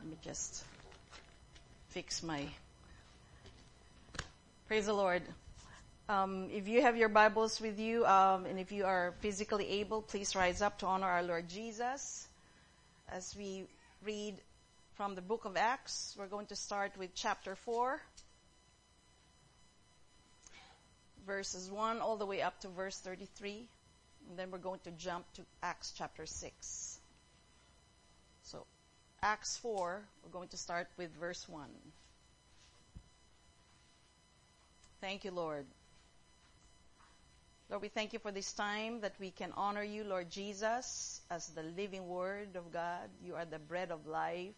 Let me just fix my... Praise the Lord. If you have your Bibles with you, and if you are physically able, please rise up to honor our Lord Jesus. As we read from the book of Acts, we're going to start with chapter 4, verses 1 all the way up to verse 33. And then we're going to jump to Acts chapter 6. So, Acts 4, we're going to start with verse 1. Thank you, Lord. Lord, we thank you for this time that we can honor you, Lord Jesus, as the living word of God. You are the bread of life.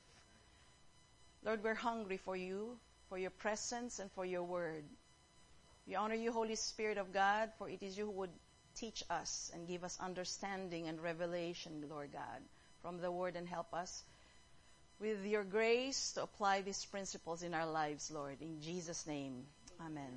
Lord, we're hungry for you, for your presence, and for your word. We honor you, Holy Spirit of God, for it is you who would teach us and give us understanding and revelation, Lord God, from the word, and help us with your grace to apply these principles in our lives, Lord. In Jesus' name, amen.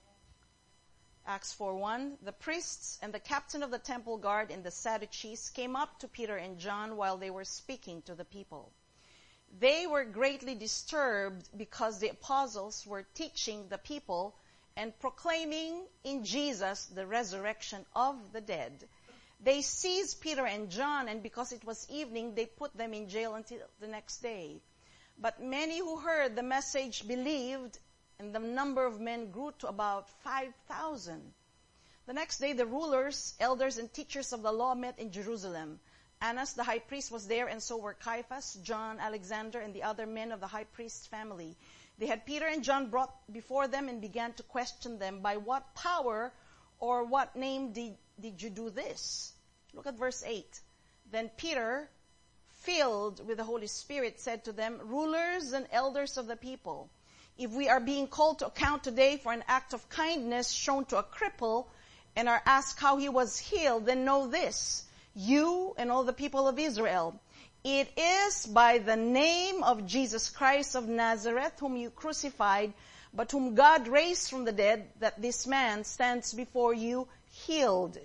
Acts 4:1. The priests and the captain of the temple guard and the Sadducees came up to Peter and John while they were speaking to the people. They were greatly disturbed because the apostles were teaching the people and proclaiming in Jesus the resurrection of the dead. They seized Peter and John, and because it was evening, they put them in jail until the next day. But many who heard the message believed, and the number of men grew to about 5,000. The next day, the rulers, elders, and teachers of the law met in Jerusalem. Annas the high priest was there, and so were Caiaphas, John, Alexander, and the other men of the high priest's family. They had Peter and John brought before them and began to question them, by what power or what name did you do this? Look at verse 8. Then Peter, filled with the Holy Spirit, said to them, rulers and elders of the people, if we are being called to account today for an act of kindness shown to a cripple and are asked how he was healed, then know this, you and all the people of Israel, it is by the name of Jesus Christ of Nazareth, whom you crucified, but whom God raised from the dead, that this man stands before you healed.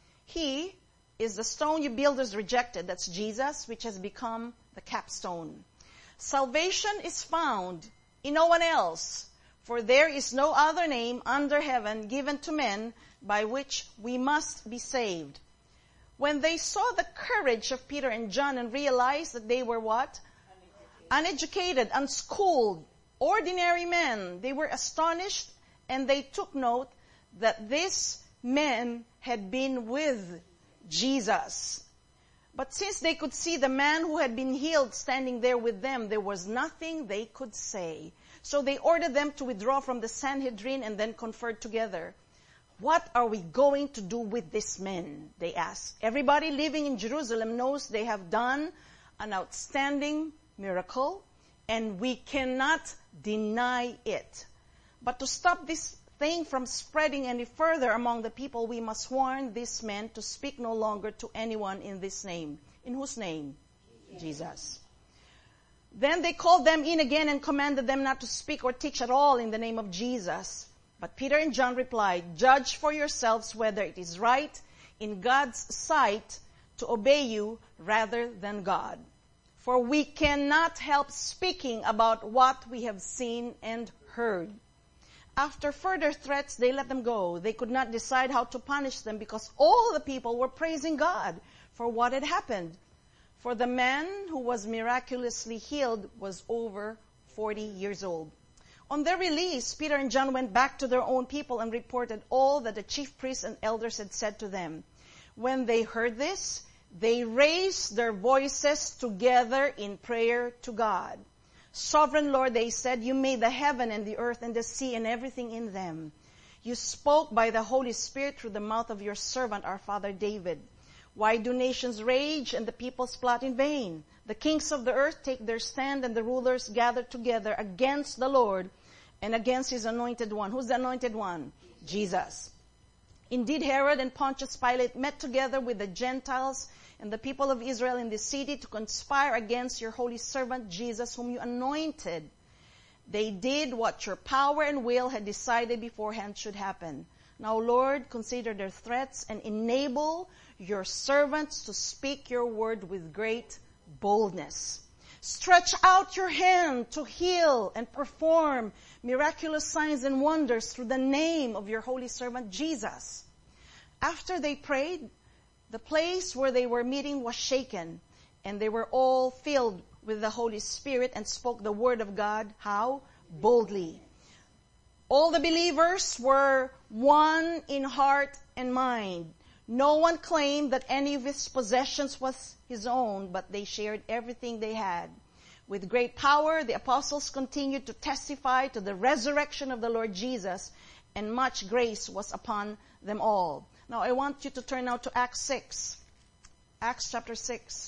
He is the stone you builders rejected, that's Jesus, which has become the capstone. Salvation is found in no one else, for there is no other name under heaven given to men by which we must be saved. When they saw the courage of Peter and John and realized that they were what? Uneducated, unschooled, ordinary men, they were astonished, and they took note that these men had been with Jesus. But since they could see the man who had been healed standing there with them, there was nothing they could say. So they ordered them to withdraw from the Sanhedrin and then conferred together. What are we going to do with these men? They asked. Everybody living in Jerusalem knows they have done an outstanding miracle, and we cannot deny it. But to stop this thing from spreading any further among the people, we must warn these men to speak no longer to anyone in this name. In whose name? Jesus. Then they called them in again and commanded them not to speak or teach at all in the name of Jesus. But Peter and John replied, judge for yourselves whether it is right in God's sight to obey you rather than God. For we cannot help speaking about what we have seen and heard. After further threats, they let them go. They could not decide how to punish them because all the people were praising God for what had happened. For the man who was miraculously healed was over 40 years old. On their release, Peter and John went back to their own people and reported all that the chief priests and elders had said to them. When they heard this, they raised their voices together in prayer to God. Sovereign Lord, they said, you made the heaven and the earth and the sea and everything in them. You spoke by the Holy Spirit through the mouth of your servant, our father David. Why do nations rage and the peoples plot in vain? The kings of the earth take their stand and the rulers gather together against the Lord and against his anointed one. Who's the anointed one? Jesus. Indeed, Herod and Pontius Pilate met together with the Gentiles and the people of Israel in this city to conspire against your holy servant Jesus, whom you anointed. They did what your power and will had decided beforehand should happen. Now, Lord, consider their threats and enable your servants to speak your word with great boldness. Stretch out your hand to heal and perform miraculous signs and wonders through the name of your holy servant Jesus. After they prayed, the place where they were meeting was shaken, and they were all filled with the Holy Spirit and spoke the word of God. How? Boldly. All the believers were one in heart and mind. No one claimed that any of his possessions was his own, but they shared everything they had. With great power, the apostles continued to testify to the resurrection of the Lord Jesus, and much grace was upon them all. Now, I want you to turn now to Acts 6. Acts chapter 6.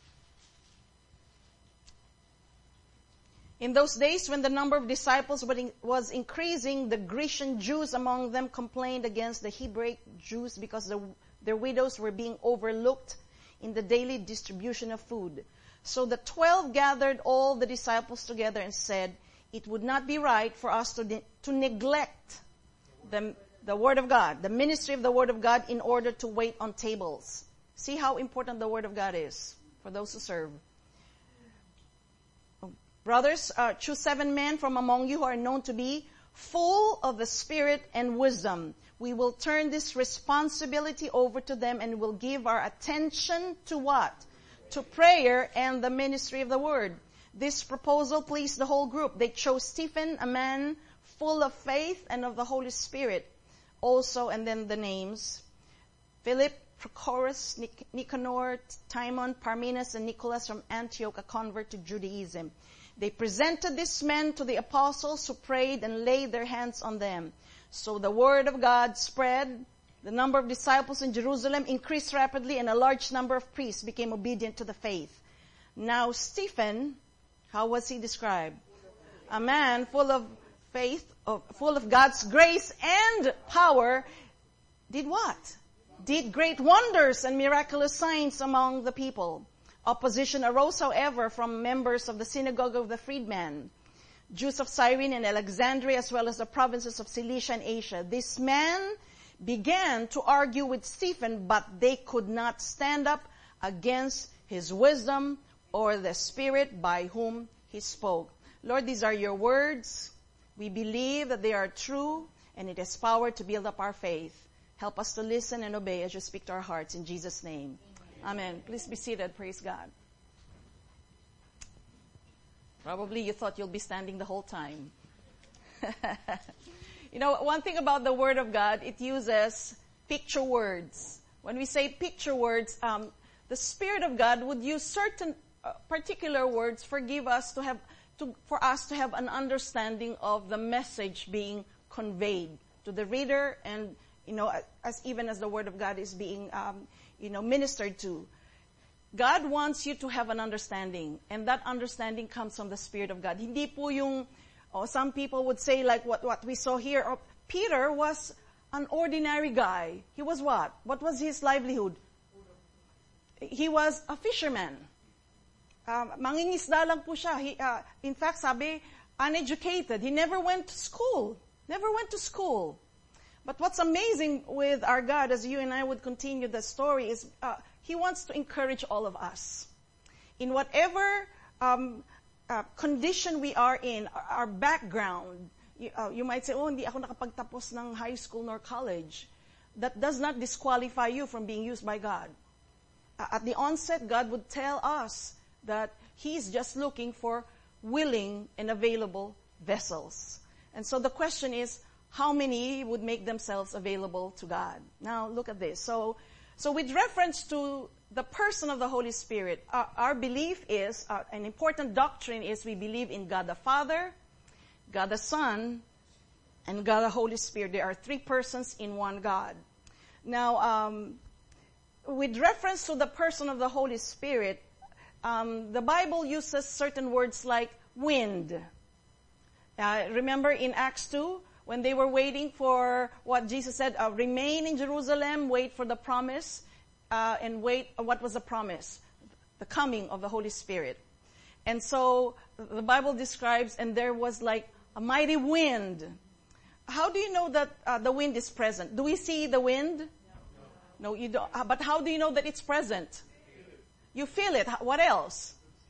In those days, when the number of disciples was increasing, the Grecian Jews among them complained against the Hebraic Jews because their widows were being overlooked in the daily distribution of food. So the 12 gathered all the disciples together and said, "It would not be right for us to neglect the Word of God, the ministry of the Word of God, in order to wait on tables." See how important the Word of God is for those who serve. "Brothers, choose 7 men from among you who are known to be full of the Spirit and wisdom. We will turn this responsibility over to them and will give our attention to what? To prayer and the ministry of the Word." This proposal pleased the whole group. They chose Stephen, a man full of faith and of the Holy Spirit. Also, and then the names: Philip, Prochorus, Nicanor, Timon, Parmenas, and Nicholas from Antioch, a convert to Judaism. They presented these men to the apostles, who prayed and laid their hands on them. So the word of God spread. The number of disciples in Jerusalem increased rapidly, and a large number of priests became obedient to the faith. Now Stephen, how was he described? A man full of faith, full of God's grace and power, did what? Did great wonders and miraculous signs among the people. Opposition arose, however, from members of the synagogue of the freedmen, Jews of Cyrene and Alexandria, as well as the provinces of Cilicia and Asia. This man began to argue with Stephen, but they could not stand up against his wisdom or the Spirit by whom he spoke. Lord, these are your words. We believe that they are true, and it has power to build up our faith. Help us to listen and obey as you speak to our hearts. In Jesus' name. Amen. Please be seated. Praise God. Probably you thought you'll be standing the whole time. You know, one thing about the Word of God, it uses picture words. When we say picture words, the Spirit of God would use certain particular words for us to have an understanding of the message being conveyed to the reader, and even as the Word of God is being ministered to. God wants you to have an understanding, and that understanding comes from the Spirit of God. Hindi po yung, some people would say like what we saw here. Peter was an ordinary guy. He was what? What was his livelihood? He was a fisherman. Mangingisda lang po siya. In fact, sabi, uneducated. He never went to school. But what's amazing with our God, as you and I would continue the story, is He wants to encourage all of us. In whatever condition we are in, our background, you might say, hindi ako nakapagtapos ng high school nor college. That does not disqualify you from being used by God. At the onset, God would tell us that He's just looking for willing and available vessels. And so the question is, how many would make themselves available to God? Now, look at this. So with reference to the person of the Holy Spirit, our belief is, an important doctrine is, we believe in God the Father, God the Son, and God the Holy Spirit. There are 3 persons in one God. Now, with reference to the person of the Holy Spirit, the Bible uses certain words like wind. Remember in Acts 2, when they were waiting for what Jesus said, remain in Jerusalem, wait for the promise, and wait, what was the promise? The coming of the Holy Spirit. And so the Bible describes, and there was like a mighty wind. How do you know that the wind is present? Do we see the wind? No, you don't. But how do you know that it's present? You feel it. What else?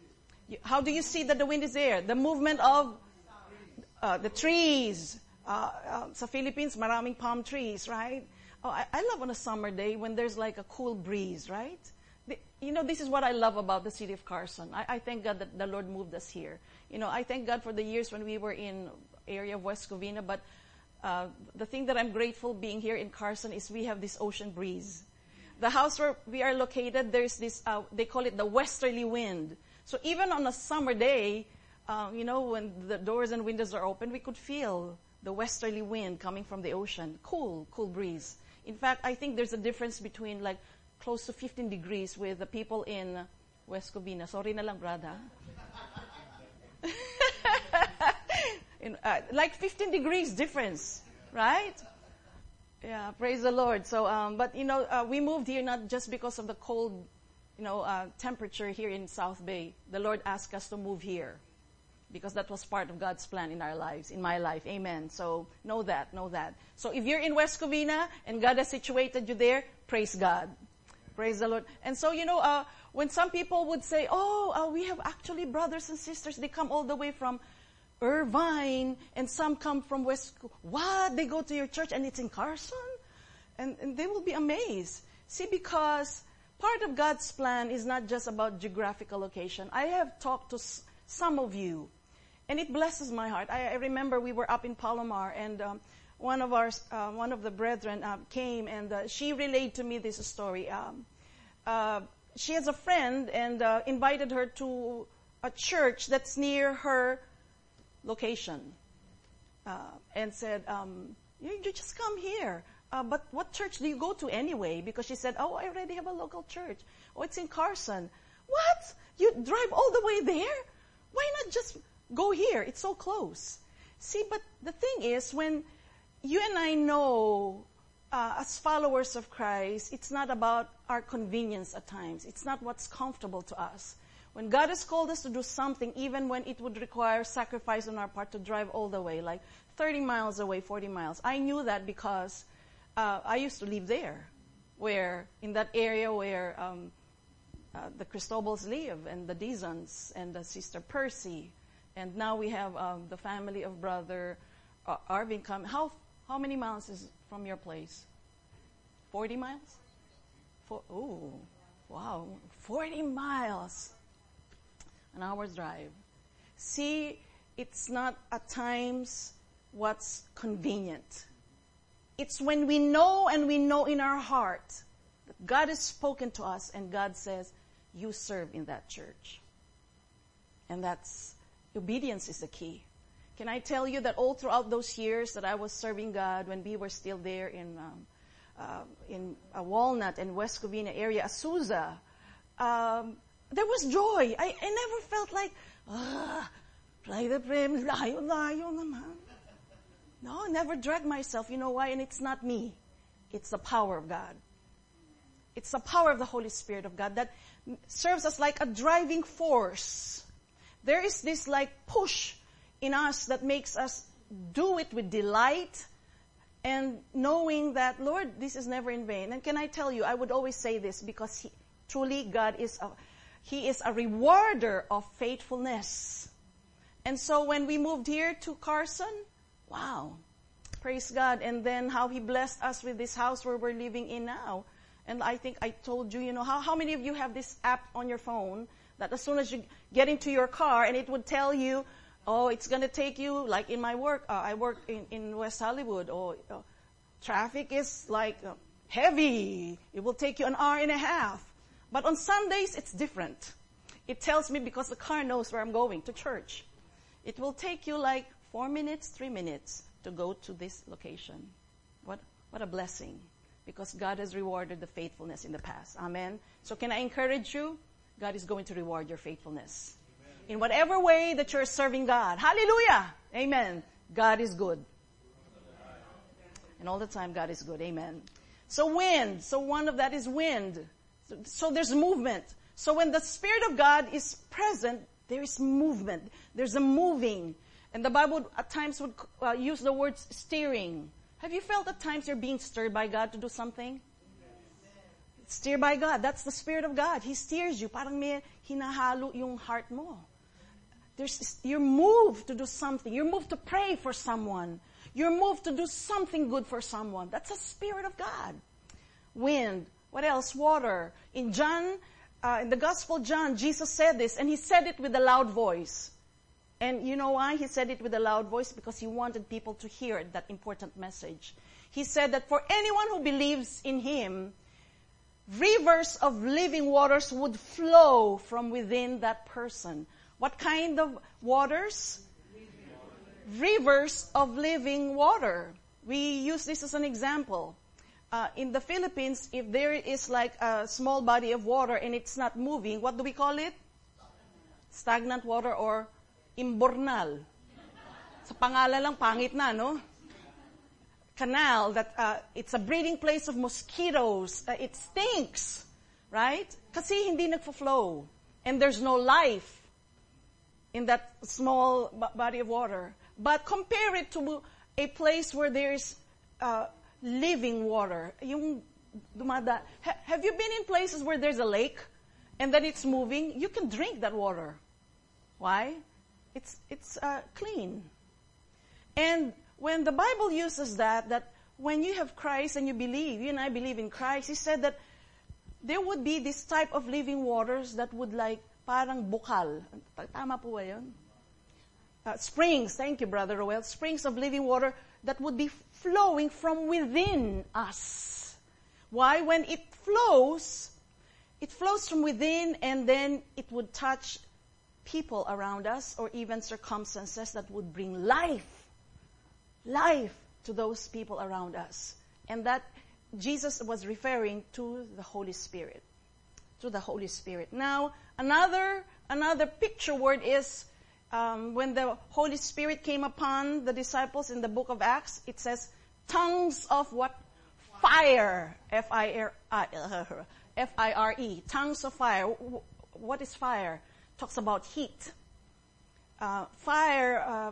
How do you see that the wind is there? The movement of the trees. Sa Philippines, maraming palm trees, right? Oh, I love on a summer day when there's like a cool breeze, right? This is what I love about the city of Carson. I thank God that the Lord moved us here. I thank God for the years when we were in area of West Covina, but the thing that I'm grateful being here in Carson is we have this ocean breeze. The house where we are located, there's this, they call it the westerly wind. So even on a summer day, when the doors and windows are open, we could feel the westerly wind coming from the ocean. Cool breeze. In fact, I think there's a difference between like close to 15 degrees with the people in West Covina. Sorry na lang, brother. Like 15 degrees difference, right? Yeah, praise the Lord. So, but we moved here not just because of the cold, temperature here in South Bay. The Lord asked us to move here because that was part of God's plan in our lives, in my life. Amen. So know that. So if you're in West Covina and God has situated you there, praise God. Praise the Lord. And so, when some people would say, we have actually brothers and sisters, they come all the way from Irvine, and some come from West. What? They go to your church and it's in Carson? And they will be amazed. See, because part of God's plan is not just about geographical location. I have talked to some of you, and it blesses my heart. I remember we were up in Palomar, and one of the brethren came, and she relayed to me this story. She has a friend and invited her to a church that's near her location, and said, you just come here. But what church do you go to anyway? Because she said, I already have a local church. It's in Carson. What? You drive all the way there? Why not just go here? It's so close. See, but the thing is, when you and I know, as followers of Christ, it's not about our convenience at times. It's not what's comfortable to us. When God has called us to do something, even when it would require sacrifice on our part to drive all the way, like 30 miles away, 40 miles. I knew that because I used to live there, in that area where the Cristobals live, and the Dizons, and the Sister Percy. And now we have the family of Brother Arvin come. How many miles is from your place? 40 miles? Wow. 40 miles. An hour's drive. See, it's not at times what's convenient. It's when we know in our heart that God has spoken to us and God says, you serve in that church. And that's, obedience is the key. Can I tell you that all throughout those years that I was serving God, when we were still there in Walnut and West Covina area, Azusa, there was joy. I never felt like, layo naman. No, I never dragged myself. You know why? And it's not me. It's the power of God. It's the power of the Holy Spirit of God that serves us like a driving force. There is this like push in us that makes us do it with delight and knowing that, Lord, this is never in vain. And can I tell you, I would always say this because truly God is He is a rewarder of faithfulness. And so when we moved here to Carson, wow, praise God. And then how He blessed us with this house where we're living in now. And I think I told you, how many of you have this app on your phone that as soon as you get into your car and it would tell you, it's going to take you, like in my work, I work in West Hollywood, traffic is like heavy. It will take you an hour and a half. But on Sundays, it's different. It tells me because the car knows where I'm going, to church. It will take you like 4 minutes, 3 minutes to go to this location. What a blessing. Because God has rewarded the faithfulness in the past. Amen. So can I encourage you? God is going to reward your faithfulness. Amen. In whatever way that you're serving God. Hallelujah. Amen. God is good. And all the time God is good. Amen. So wind. So one of that is wind. So there's movement. So when the Spirit of God is present, there is movement. There's a moving. And the Bible at times would use the word steering. Have you felt at times you're being stirred by God to do something? Steered by God. That's the Spirit of God. He steers you. Parang may hinahalo yung heart mo. You're moved to do something. You're moved to pray for someone. You're moved to do something good for someone. That's the Spirit of God. Wind. What else? Water. In the Gospel of John, Jesus said this, and he said it with a loud voice. And you know why he said it with a loud voice? Because he wanted people to hear that important message. He said that for anyone who believes in him, rivers of living waters would flow from within that person. What kind of waters? Rivers of living water. We use this as an example. In the Philippines, if there is like a small body of water and it's not moving, what do we call it? Stagnant water or imbornal. Sa pangalan lang, pangit na, no? Canal, that it's a breeding place of mosquitoes. It stinks, right? Kasi hindi nagfo-flow. And there's no life in that small body of water. But compare it to a place where there's living water. Yung dumada. Have you been in places where there's a lake and then it's moving? You can drink that water. Why? It's clean. And when the Bible uses that when you have Christ and you believe, you and I believe in Christ, he said that there would be this type of living waters that would like parang bukal. Tama po ba yun? Springs, thank you, Brother Roel. Springs of living water that would be flowing from within us. Why? When it flows from within and then it would touch people around us or even circumstances that would bring life to those people around us. And that Jesus was referring to the Holy Spirit. To the Holy Spirit. Now, another picture word is when the Holy Spirit came upon the disciples in the book of Acts, it says, tongues of what? Fire. F-I-R-E. Tongues of fire. What is fire? Talks about heat. Fire,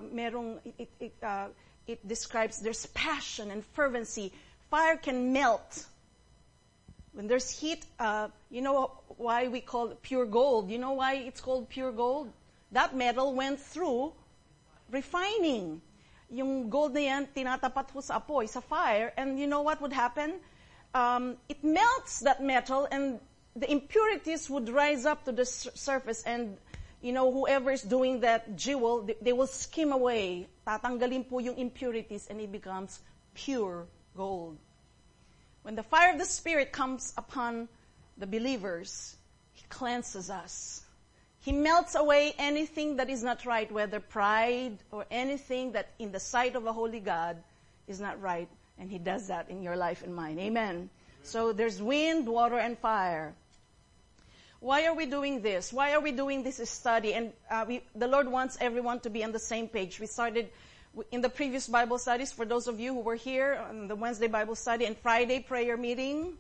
it describes there's passion and fervency. Fire can melt. When there's heat, you know why we call it pure gold? You know why it's called pure gold? That metal went through refining. Yung gold na yan, tinatapat ho sa apoy, sa fire, and you know what would happen? It melts that metal, and the impurities would rise up to the surface, and you know, whoever is doing that jewel, they will skim away. Tatanggalin po yung impurities, and it becomes pure gold. When the fire of the Spirit comes upon the believers, He cleanses us. He melts away anything that is not right, whether pride or anything that in the sight of a holy God is not right. And He does that in your life and mine. Amen. So there's wind, water, and fire. Why are we doing this? Why are we doing this study? And the Lord wants everyone to be on the same page. We started in the previous Bible studies, for those of you who were here on the Wednesday Bible study and Friday prayer meeting.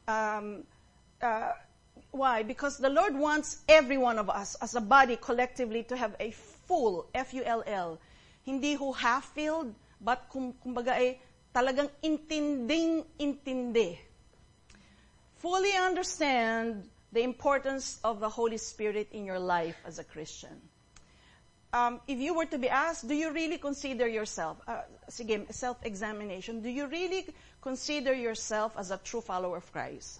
Why? Because the Lord wants every one of us as a body collectively to have a full, F-U-L-L. Hindi ho half-filled, but kumbaga ay talagang intinding-intindi. Fully understand the importance of the Holy Spirit in your life as a Christian. If you were to be asked, do you really consider yourself, sige, self-examination, do you really consider yourself as a true follower of Christ?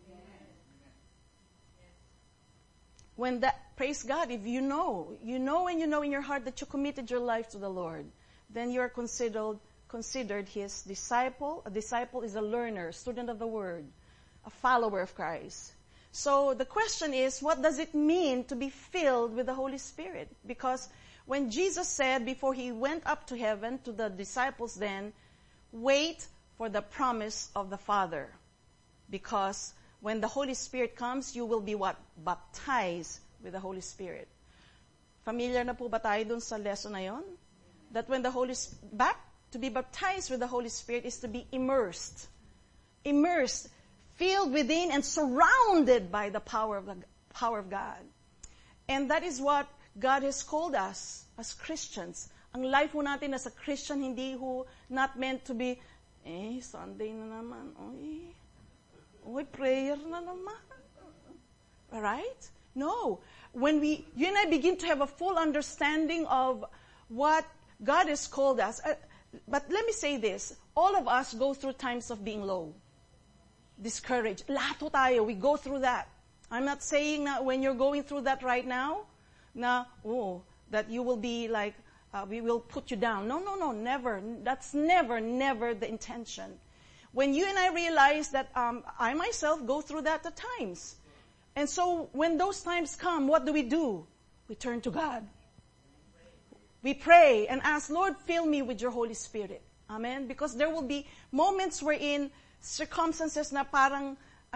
When that, praise God, if you know and you know in your heart that you committed your life to the Lord, then you are considered His disciple. A disciple is a learner, student of the Word, a follower of Christ. So the question is, what does it mean to be filled with the Holy Spirit? Because when Jesus said before He went up to heaven to the disciples then, wait for the promise of the Father. Because when the Holy Spirit comes, you will be what? Baptized with the Holy Spirit. Familiar na po ba tayo dun sa lesson na yon? That when the to be baptized with the Holy Spirit is to be immersed, filled within and surrounded by the power of God. And that is what God has called us as Christians. Ang life ho natin as a Christian, hindi ho not meant to be, Sunday na naman, prayer na naman. Alright? No. When you and I begin to have a full understanding of what God has called us. But let me say this. All of us go through times of being low. Discouraged. Lahat ho tayo. We go through that. I'm not saying that when you're going through that right now, that you will be like, we will put you down. No, never. That's never the intention. When you and I realize that I myself go through that at times. And so when those times come, what do? We turn to God. We pray and ask, Lord, fill me with your Holy Spirit. Amen? Because there will be moments wherein circumstances na parang,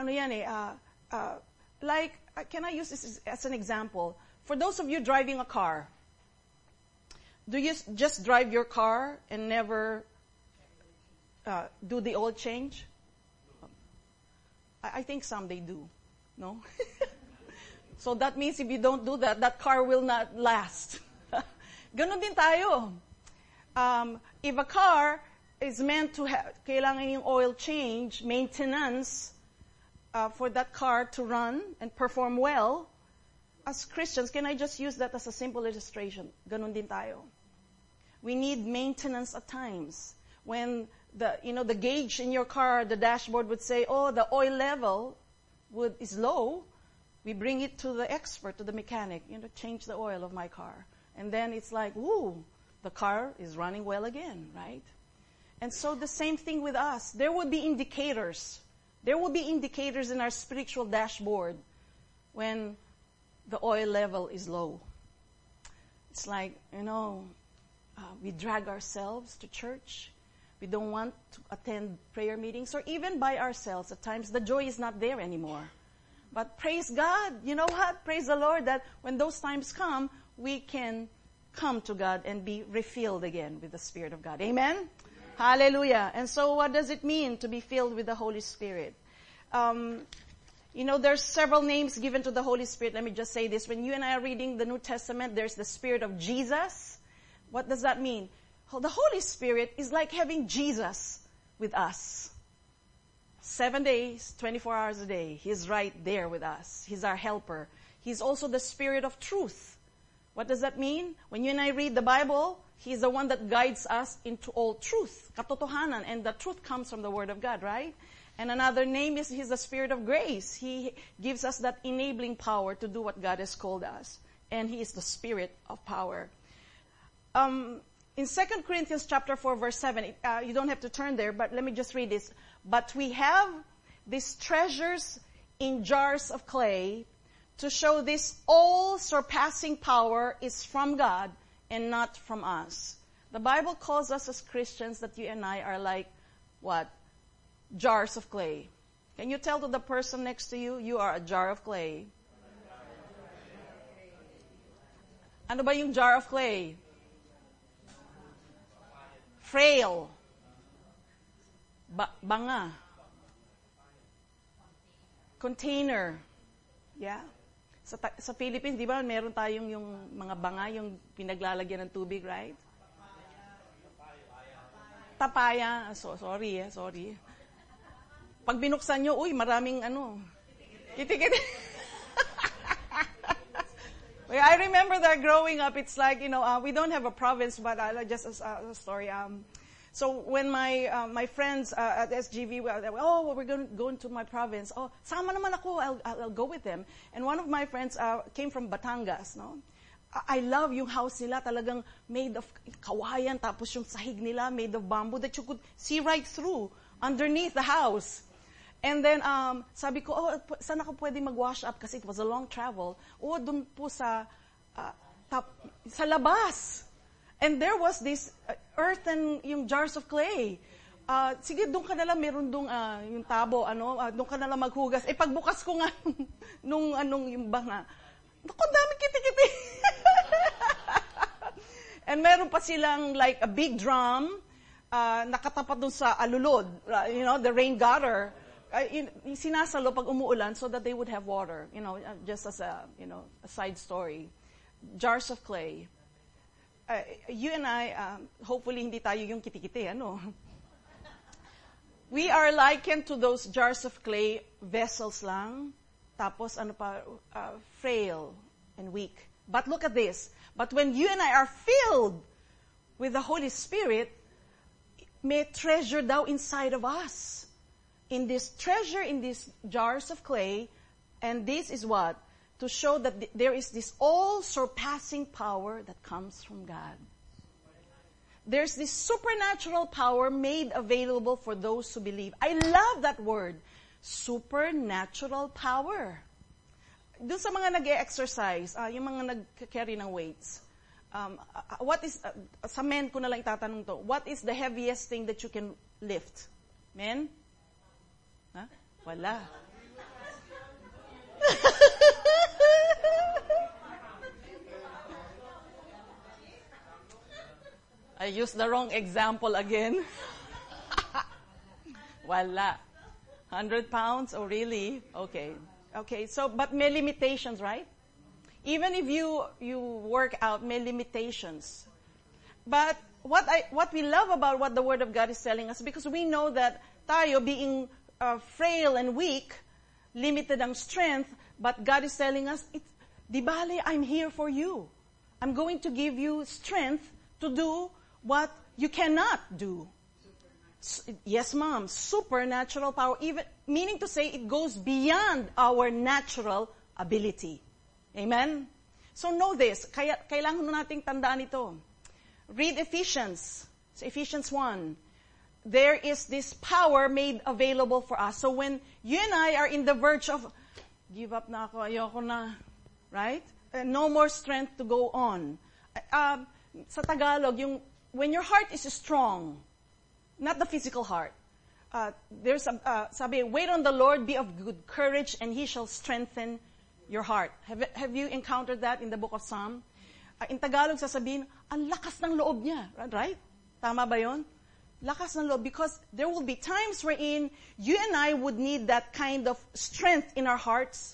like, can I use this as an example? For those of you driving a car, do you just drive your car and never do the oil change? I think some they do. No? So that means if you don't do that, that car will not last. Ganon din tayo. If a car is meant to have, kailangan yung oil change, maintenance, for that car to run and perform well, as Christians, can I just use that as a simple illustration? Ganon din tayo. We need maintenance at times. When the gauge in your car, the dashboard would say, the oil level is low, we bring it to the expert, to the mechanic, change the oil of my car. And then it's like, the car is running well again, right? And so the same thing with us. There will be indicators. There will be indicators in our spiritual dashboard when the oil level is low. It's like, we drag ourselves to church. We don't want to attend prayer meetings or even by ourselves. At times, the joy is not there anymore. But praise God. You know what? Praise the Lord that when those times come, we can come to God and be refilled again with the Spirit of God. Amen? Amen. Hallelujah. And so what does it mean to be filled with the Holy Spirit? There's several names given to the Holy Spirit. Let me just say this. When you and I are reading the New Testament, there's the Spirit of Jesus. What does that mean? The Holy Spirit is like having Jesus with us. 7 days, 24 hours a day. He's right there with us. He's our helper. He's also the Spirit of truth. What does that mean? When you and I read the Bible, He's the one that guides us into all truth. Katotohanan. And the truth comes from the Word of God, right? And another name is He's the Spirit of grace. He gives us that enabling power to do what God has called us. And He is the Spirit of power. In 2 Corinthians chapter 4, verse 7, you don't have to turn there, but let me just read this. But we have these treasures in jars of clay to show this all-surpassing power is from God and not from us. The Bible calls us as Christians that you and I are like, what? Jars of clay. Can you tell to the person next to you, you are a jar of clay? Ano ba yung jar of clay? Frail. Banga. Container. Yeah. Sa Philippines, di ba, meron tayong yung mga banga, yung pinaglalagyan ng tubig, right? Tapaya. Sorry. Pag binuksan nyo, maraming kiti-kiti. I remember that growing up, it's like, we don't have a province, but just a story. So when my friends at SGV, we're going to go into my province. Oh, sama naman ako, I'll go with them. And one of my friends came from Batangas, no? I love yung house nila, talagang made of kawayan, tapos yung sahig nila made of bamboo that you could see right through underneath the house. And then, sabi ko, saan ako pwede mag-wash up? Kasi it was a long travel. Dun po sa labas. And there was this earthen, yung jars of clay. Sige, doon ka nalang, meron doon yung tabo, doon ka nalang maghugas. Pagbukas ko nga, yung banga. Naku, daming kiti-kiti. And meron pa silang like a big drum, nakatapat doon sa alulod, the rain gutter. Sinasalo pag umuulan so that they would have water, just as a side story. Jars of clay. You and I, hopefully hindi tayo yung kiti-kiti, We are likened to those jars of clay, vessels lang. tapos frail and weak. But look at this. But when you and I are filled with the Holy Spirit, may treasure thou inside of us. In this treasure, in these jars of clay, and this is what? To show that there is this all-surpassing power that comes from God. There's this supernatural power made available for those who believe. I love that word. Supernatural power. Doon sa mga nag-exercise, yung mga nag-carry ng weights, what is, sa men ko na lang itatanong to, what is the heaviest thing that you can lift? Men? Ha? Wala. I used the wrong example again. Wala. 100 pounds? Oh, really? Okay. Okay, so, but may limitations, right? Even if you work out, may limitations. But what we love about what the Word of God is telling us, because we know that tayo being frail and weak, limited ang strength, but God is telling us, di bale, I'm here for you. I'm going to give you strength to do what you cannot do. Yes, ma'am. Supernatural power. Even, meaning to say, it goes beyond our natural ability. Amen? So know this. Kailangan nating tandaan ito. Read Ephesians. So Ephesians 1. There is this power made available for us. So when you and I are in the verge of, give up na ako, ayoko na. Right? No more strength to go on. Sa Tagalog, when your heart is strong, not the physical heart. There's sabi, wait on the Lord, be of good courage, and He shall strengthen your heart. Have you encountered that in the book of Psalm? In Tagalog, sasabihin, ang lakas ng loob niya. Right? Tama ba yun? Lakas ng loob. Because there will be times wherein you and I would need that kind of strength in our hearts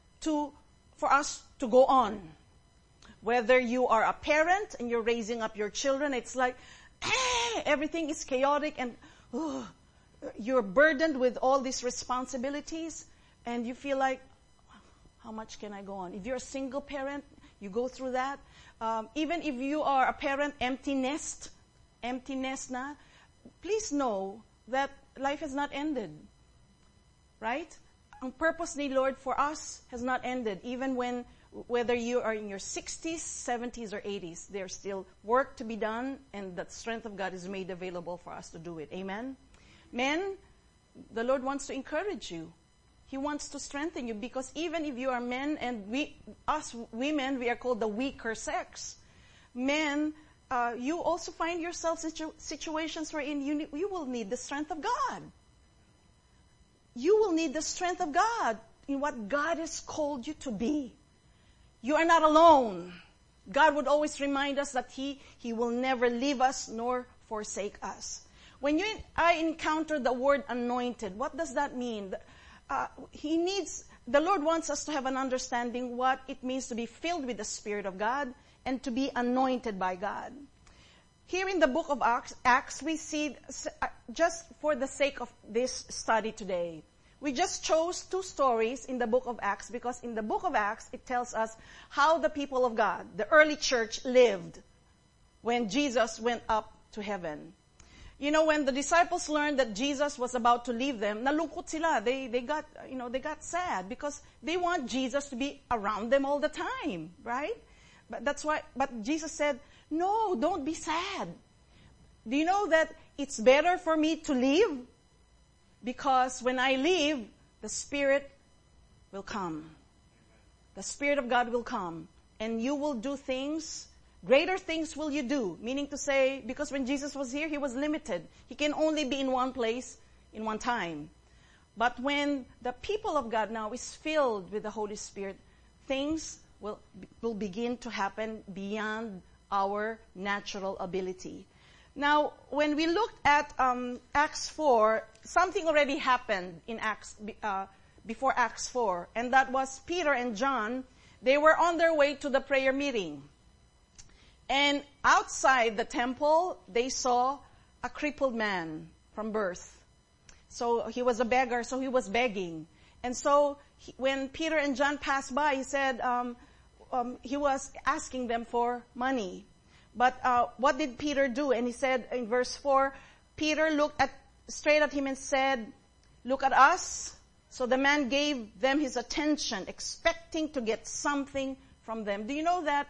for us to go on. Whether you are a parent and you're raising up your children, it's like, everything is chaotic and you're burdened with all these responsibilities and you feel like, how much can I go on? If you're a single parent, you go through that. Even if you are a parent, empty nest na, please know that life has not ended. Right? Ang purpose ni Lord for us has not ended. Even whether you are in your 60s, 70s, or 80s, there's still work to be done, and the strength of God is made available for us to do it. Amen? Men, the Lord wants to encourage you. He wants to strengthen you, because even if you are men, and us women, we are called the weaker sex. Men, you also find yourself in situations wherein you will need the strength of God. You will need the strength of God in what God has called you to be. You are not alone. God would always remind us that He will never leave us nor forsake us. When you and I encounter the word anointed, what does that mean? The Lord wants us to have an understanding what it means to be filled with the Spirit of God and to be anointed by God. Here in the book of Acts, we see, just for the sake of this study today, we just chose 2 stories in the book of Acts because in the book of Acts, it tells us how the people of God, the early church, lived when Jesus went up to heaven. You know, when the disciples learned that Jesus was about to leave them, nalungkot sila. They got sad because they want Jesus to be around them all the time, right? But Jesus said, no, don't be sad. Do you know that it's better for me to leave? Because when I leave, the Spirit will come. The Spirit of God will come. And you will do things, greater things will you do. Meaning to say, because when Jesus was here, He was limited. He can only be in one place, in one time. But when the people of God now is filled with the Holy Spirit, things will begin to happen beyond our natural ability. Now, when we looked at Acts 4, something already happened in Acts before Acts 4, and that was Peter and John. They were on their way to the prayer meeting. And outside the temple, they saw a crippled man from birth. So he was a beggar, so he was begging. And so when Peter and John passed by, he said he was asking them for money. But what did Peter do? And he said in verse 4, Peter looked straight at him and said, "Look at us." So the man gave them his attention, expecting to get something from them. Do you know that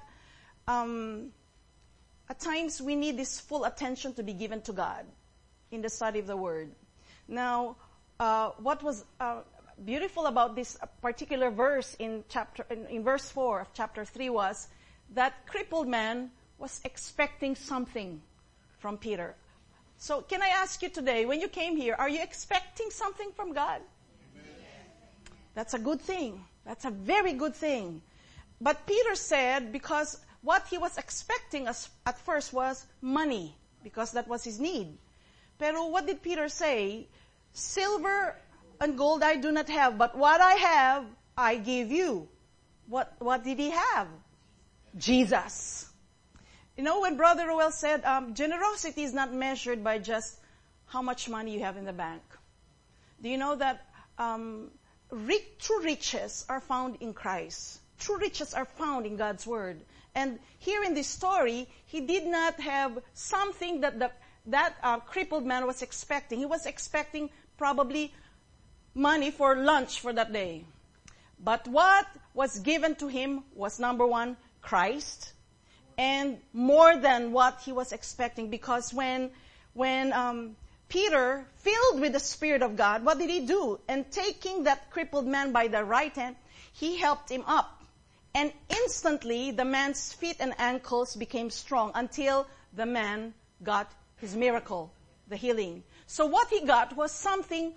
at times we need this full attention to be given to God in the study of the Word? Now, what was beautiful about this particular verse in verse 4 of chapter 3 was that crippled man was expecting something from Peter. So can I ask you today, when you came here, are you expecting something from God? Amen. That's a good thing. That's a very good thing. But Peter said, because what he was expecting at first was money, because that was his need. Pero what did Peter say? "Silver and gold I do not have, but what I have, I give you." What did he have? Jesus. You know, when Brother Roel said, generosity is not measured by just how much money you have in the bank. Do you know that true riches are found in Christ? True riches are found in God's Word. And here in this story, he did not have something that crippled man was expecting. He was expecting probably money for lunch for that day. But what was given to him was, number one, Christ, and more than what he was expecting. Because when Peter, filled with the Spirit of God, what did he do? And taking that crippled man by the right hand, he helped him up. And instantly, the man's feet and ankles became strong until the man got his miracle, the healing. So what he got was something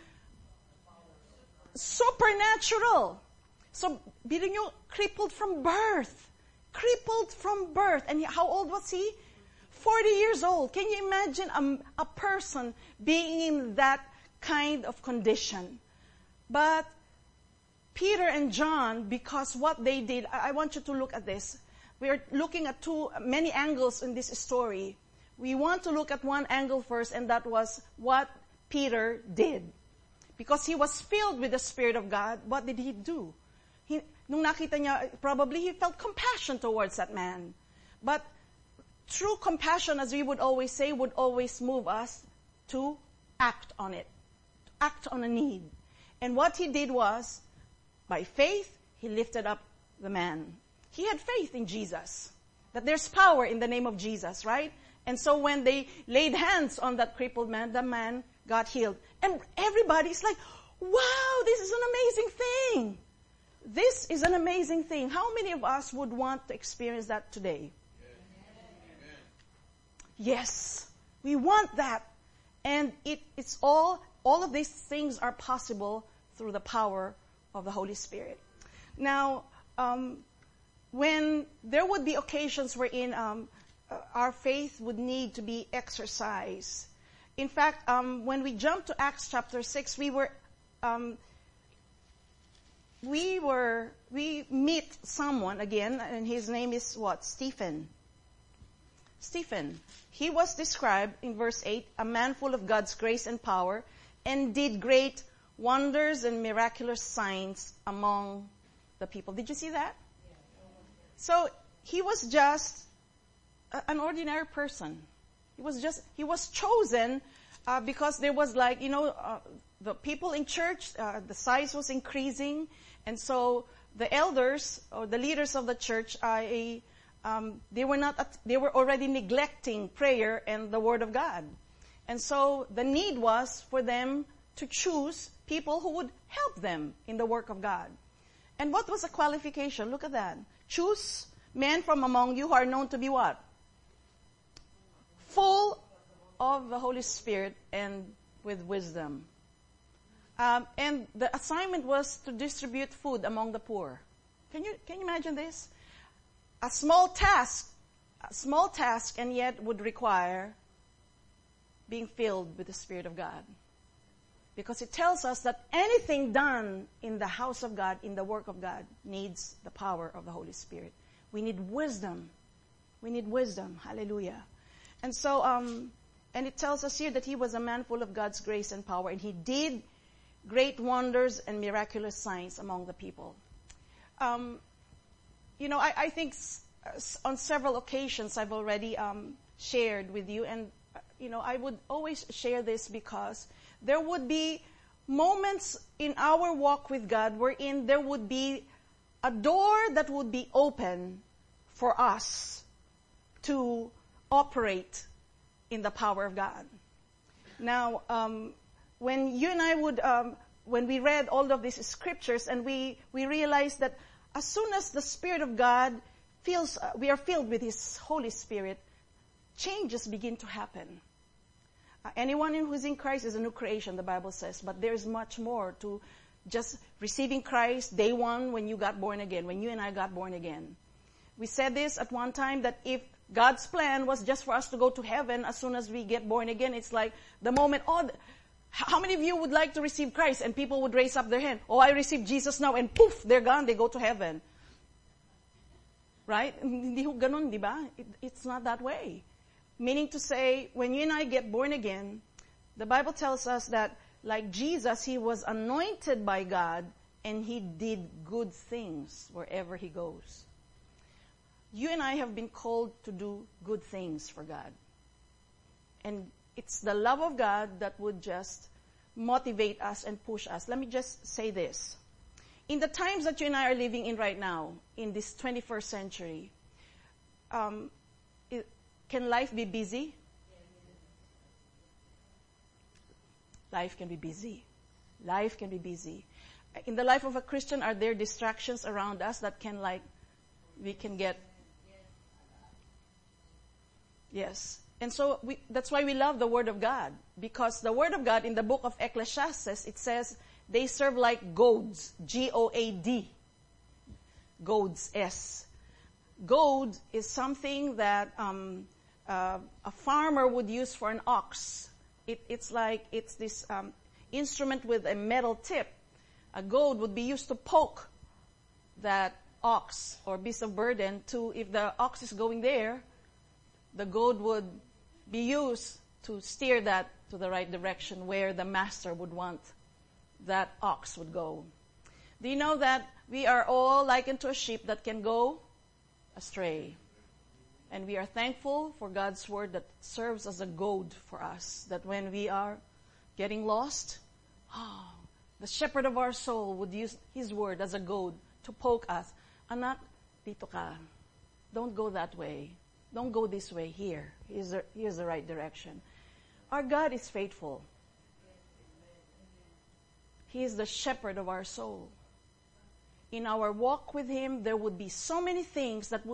supernatural. So, being crippled from birth. Crippled from birth. And how old was he? 40 years old. Can you imagine a person being in that kind of condition? But Peter and John, because what they did, I want you to look at this. We are looking at many angles in this story. We want to look at one angle first, and that was what Peter did. Because he was filled with the Spirit of God, what did he do? Nung nakita niya, probably he felt compassion towards that man. But true compassion, as we would always say, would always move us to act on it. To act on a need. And what he did was, by faith, he lifted up the man. He had faith in Jesus. That there's power in the name of Jesus, right? And so when they laid hands on that crippled man, the man got healed. And everybody's like, wow, this is an amazing thing. This is an amazing thing. How many of us would want to experience that today? Amen. Yes, we want that. And it's all of these things are possible through the power of the Holy Spirit. Now, when there would be occasions wherein our faith would need to be exercised. In fact, when we jump to Acts chapter 6, we meet someone again, and his name is what? Stephen. Stephen. He was described in verse 8, a man full of God's grace and power, and did great wonders and miraculous signs among the people. Did you see that? So he was just an ordinary person. He was chosen because there was the people in church, the size was increasing, and so the elders or the leaders of the church, they were already neglecting prayer and the Word of God. And so the need was for them to choose people who would help them in the work of God. And what was the qualification? Look at that. Choose men from among you who are known to be what? Full of the Holy Spirit and with wisdom. And the assignment was to distribute food among the poor. Can you imagine this? A small task, and yet would require being filled with the Spirit of God. Because it tells us that anything done in the house of God, in the work of God, needs the power of the Holy Spirit. We need wisdom. We need wisdom. Hallelujah. And so, and it tells us here that he was a man full of God's grace and power, and he did great wonders and miraculous signs among the people. I think on several occasions I've already shared with you, and I would always share this because there would be moments in our walk with God wherein there would be a door that would be open for us to operate in the power of God. Now, when you and I would, when we read all of these scriptures, and we realized that as soon as the Spirit of God we are filled with His Holy Spirit, changes begin to happen. Anyone who is in Christ is a new creation, the Bible says, but there's much more to just receiving Christ day one when you got born again, when you and I got born again. We said this at one time, that if God's plan was just for us to go to heaven as soon as we get born again, it's like the moment, how many of you would like to receive Christ? And people would raise up their hand. I receive Jesus now, and poof, they're gone, they go to heaven. Right? Hindi ho ganun, di ba? It's not that way. Meaning to say, when you and I get born again, the Bible tells us that, like Jesus, He was anointed by God, and He did good things wherever He goes. You and I have been called to do good things for God. And it's the love of God that would just motivate us and push us. Let me just say this. In the times that you and I are living in right now, in this 21st century, can life be busy? Life can be busy. Life can be busy. In the life of a Christian, are there distractions around us that we can get? Yes. And so that's why we love the Word of God. Because the Word of God in the book of Ecclesiastes, it says, they serve like goads. G-O-A-D. Goads, S. Goad is something that a farmer would use for an ox. It's this instrument with a metal tip. A goad would be used to poke that ox or beast of burden to, if the ox is going there, the goad would be used to steer that to the right direction where the master would want that ox would go. Do you know that we are all likened to a sheep that can go astray? And we are thankful for God's Word that serves as a goad for us, that when we are getting lost, the shepherd of our soul would use His Word as a goad to poke us. Anak, dito ka. Don't go that way. Don't go this way. Here's the right direction. Our God is faithful. He is the shepherd of our soul. In our walk with Him, there would be so many things that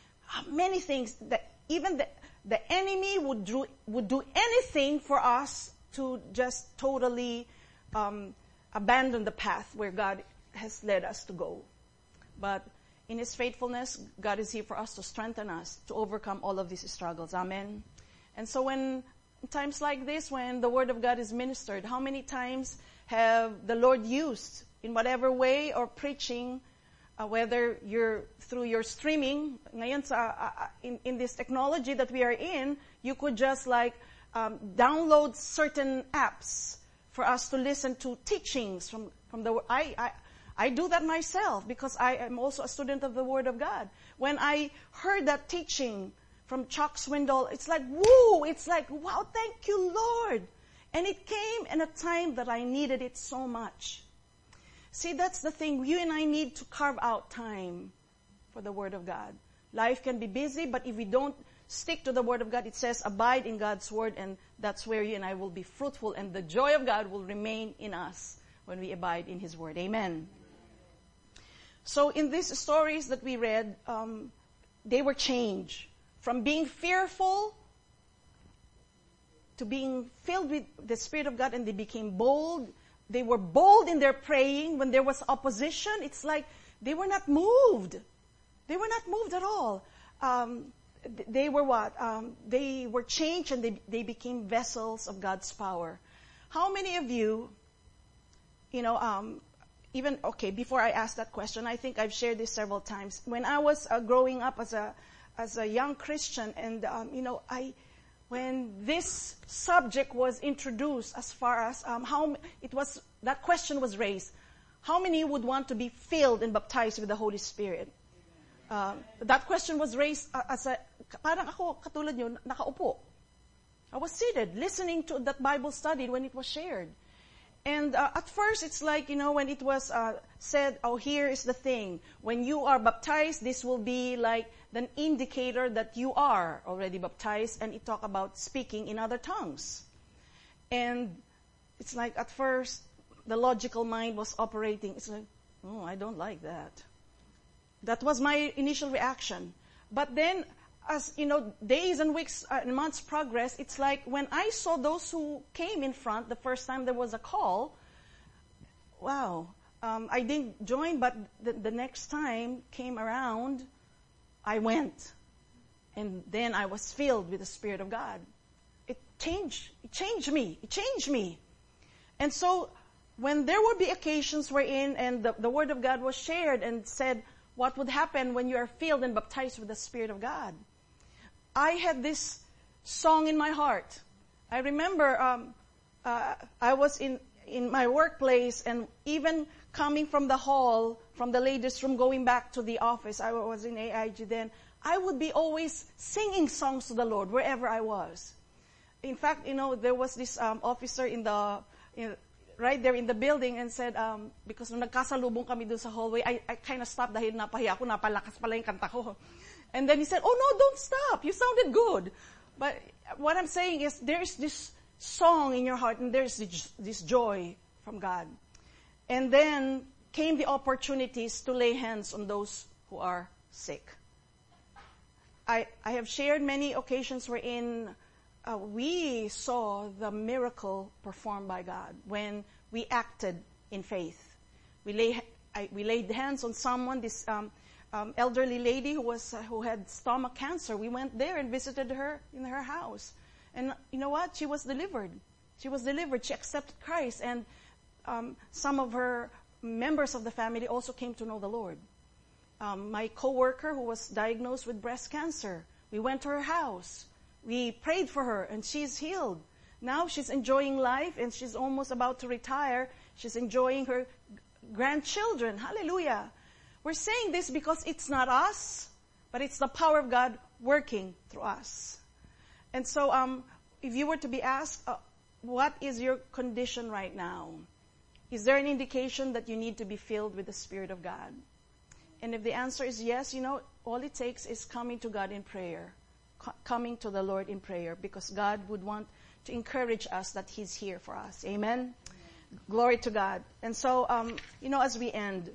even the enemy would do anything for us to just totally abandon the path where God has led us to go. But in His faithfulness, God is here for us to strengthen us to overcome all of these struggles. Amen. And so when times like this, when the Word of God is ministered, how many times have the Lord used in whatever way or preaching, whether you're through your streaming, ngayon in this technology that we are in, you could just download certain apps for us to listen to teachings from the I do that myself because I am also a student of the Word of God. When I heard that teaching from Chuck Swindoll, it's like, woo! It's like, wow, thank you, Lord. And it came in a time that I needed it so much. See, that's the thing. You and I need to carve out time for the Word of God. Life can be busy, but if we don't stick to the Word of God, it says, abide in God's Word, and that's where you and I will be fruitful, and the joy of God will remain in us when we abide in His Word. Amen. So in these stories that we read, they were changed from being fearful to being filled with the Spirit of God, and they became bold. They were bold in their praying. When there was opposition, it's like they were not moved. They were not moved at all. They were what? They were changed, and they became vessels of God's power. How many of you, before I ask that question, I think I've shared this several times. When I was growing up as a young Christian, and when this subject was introduced, as far as how it was that question was raised. How many would want to be filled and baptized with the Holy Spirit? That question was raised parang ako, katulad nyo, nakaupo. I was seated, listening to that Bible study when it was shared. And at first, it's like, when it was said, oh, here is the thing. When you are baptized, this will be like an indicator that you are already baptized. And it talk about speaking in other tongues. And it's like, at first, the logical mind was operating. It's like, oh, I don't like that. That was my initial reaction. But then, as, days and weeks and months progress, it's like when I saw those who came in front the first time there was a call, wow, I didn't join, but the next time came around, I went. And then I was filled with the Spirit of God. It changed me. And so, when there would be occasions wherein, and the Word of God was shared and said, what would happen when you are filled and baptized with the Spirit of God? I had this song in my heart. I remember I was in my workplace, and even coming from the hall, from the ladies' room, going back to the office, I was in AIG then, I would be always singing songs to the Lord wherever I was. In fact, there was this officer right there in the building and said, because nung nagkasalubong kami doon sa hallway, I kind of stopped dahil napahiya ako, napalakas pala yung kanta ko. And then he said, oh no, don't stop. You sounded good. But what I'm saying is there is this song in your heart and there's this joy from God. And then came the opportunities to lay hands on those who are sick. I have shared many occasions wherein we saw the miracle performed by God when we acted in faith. We laid hands on someone, this elderly lady who had stomach cancer. We went there and visited her in her house. And you know what? She was delivered. She accepted Christ. And some of her members of the family also came to know the Lord. My coworker who was diagnosed with breast cancer, we went to her house. We prayed for her and she's healed. Now she's enjoying life and she's almost about to retire. She's enjoying her grandchildren. Hallelujah. We're saying this because it's not us, but it's the power of God working through us. And so, if you were to be asked, what is your condition right now? Is there an indication that you need to be filled with the Spirit of God? And if the answer is yes, all it takes is coming to God in prayer. Coming to the Lord in prayer, because God would want to encourage us that He's here for us. Amen? Glory to God. And so, as we end,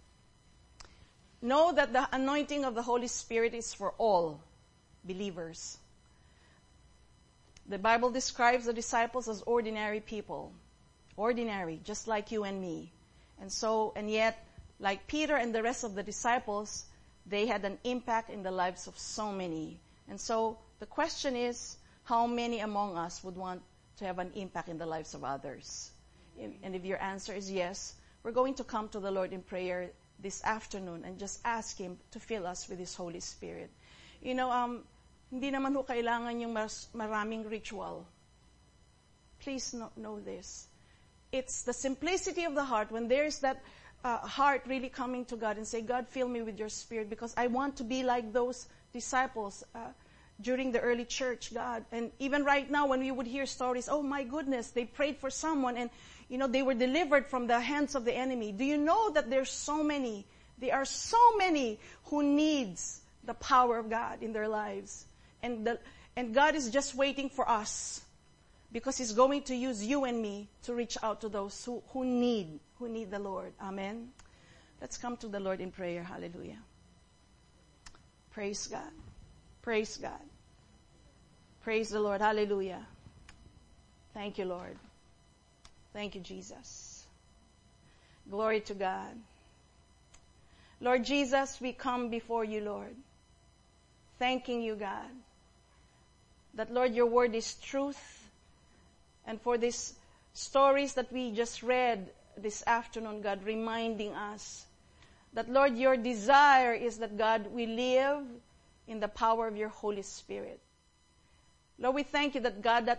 know that the anointing of the Holy Spirit is for all believers. The Bible describes the disciples as ordinary people. Ordinary, just like you and me. And yet, like Peter and the rest of the disciples, they had an impact in the lives of so many. And so, the question is, how many among us would want to have an impact in the lives of others? And if your answer is yes, we're going to come to the Lord in prayer this afternoon and just ask Him to fill us with His Holy Spirit. Hindi naman ho kailangan yung maraming ritual. Please know this. It's the simplicity of the heart when there is that heart really coming to God and say, God, fill me with your Spirit, because I want to be like those disciples during the early church, God. And even right now when we would hear stories, oh my goodness, they prayed for someone and they were delivered from the hands of the enemy. Do you know that there are so many who needs the power of God in their lives? And God is just waiting for us, because He's going to use you and me to reach out to those who need the Lord. Amen. Let's come to the Lord in prayer. Hallelujah. Praise God. Praise God. Praise the Lord. Hallelujah. Thank you, Lord. Thank you, Jesus. Glory to God. Lord Jesus, we come before you, Lord, thanking you, God, that, Lord, your word is truth. And for these stories that we just read this afternoon, God, reminding us that, Lord, your desire is that, God, we live in the power of your Holy Spirit. Lord, we thank you that, God, that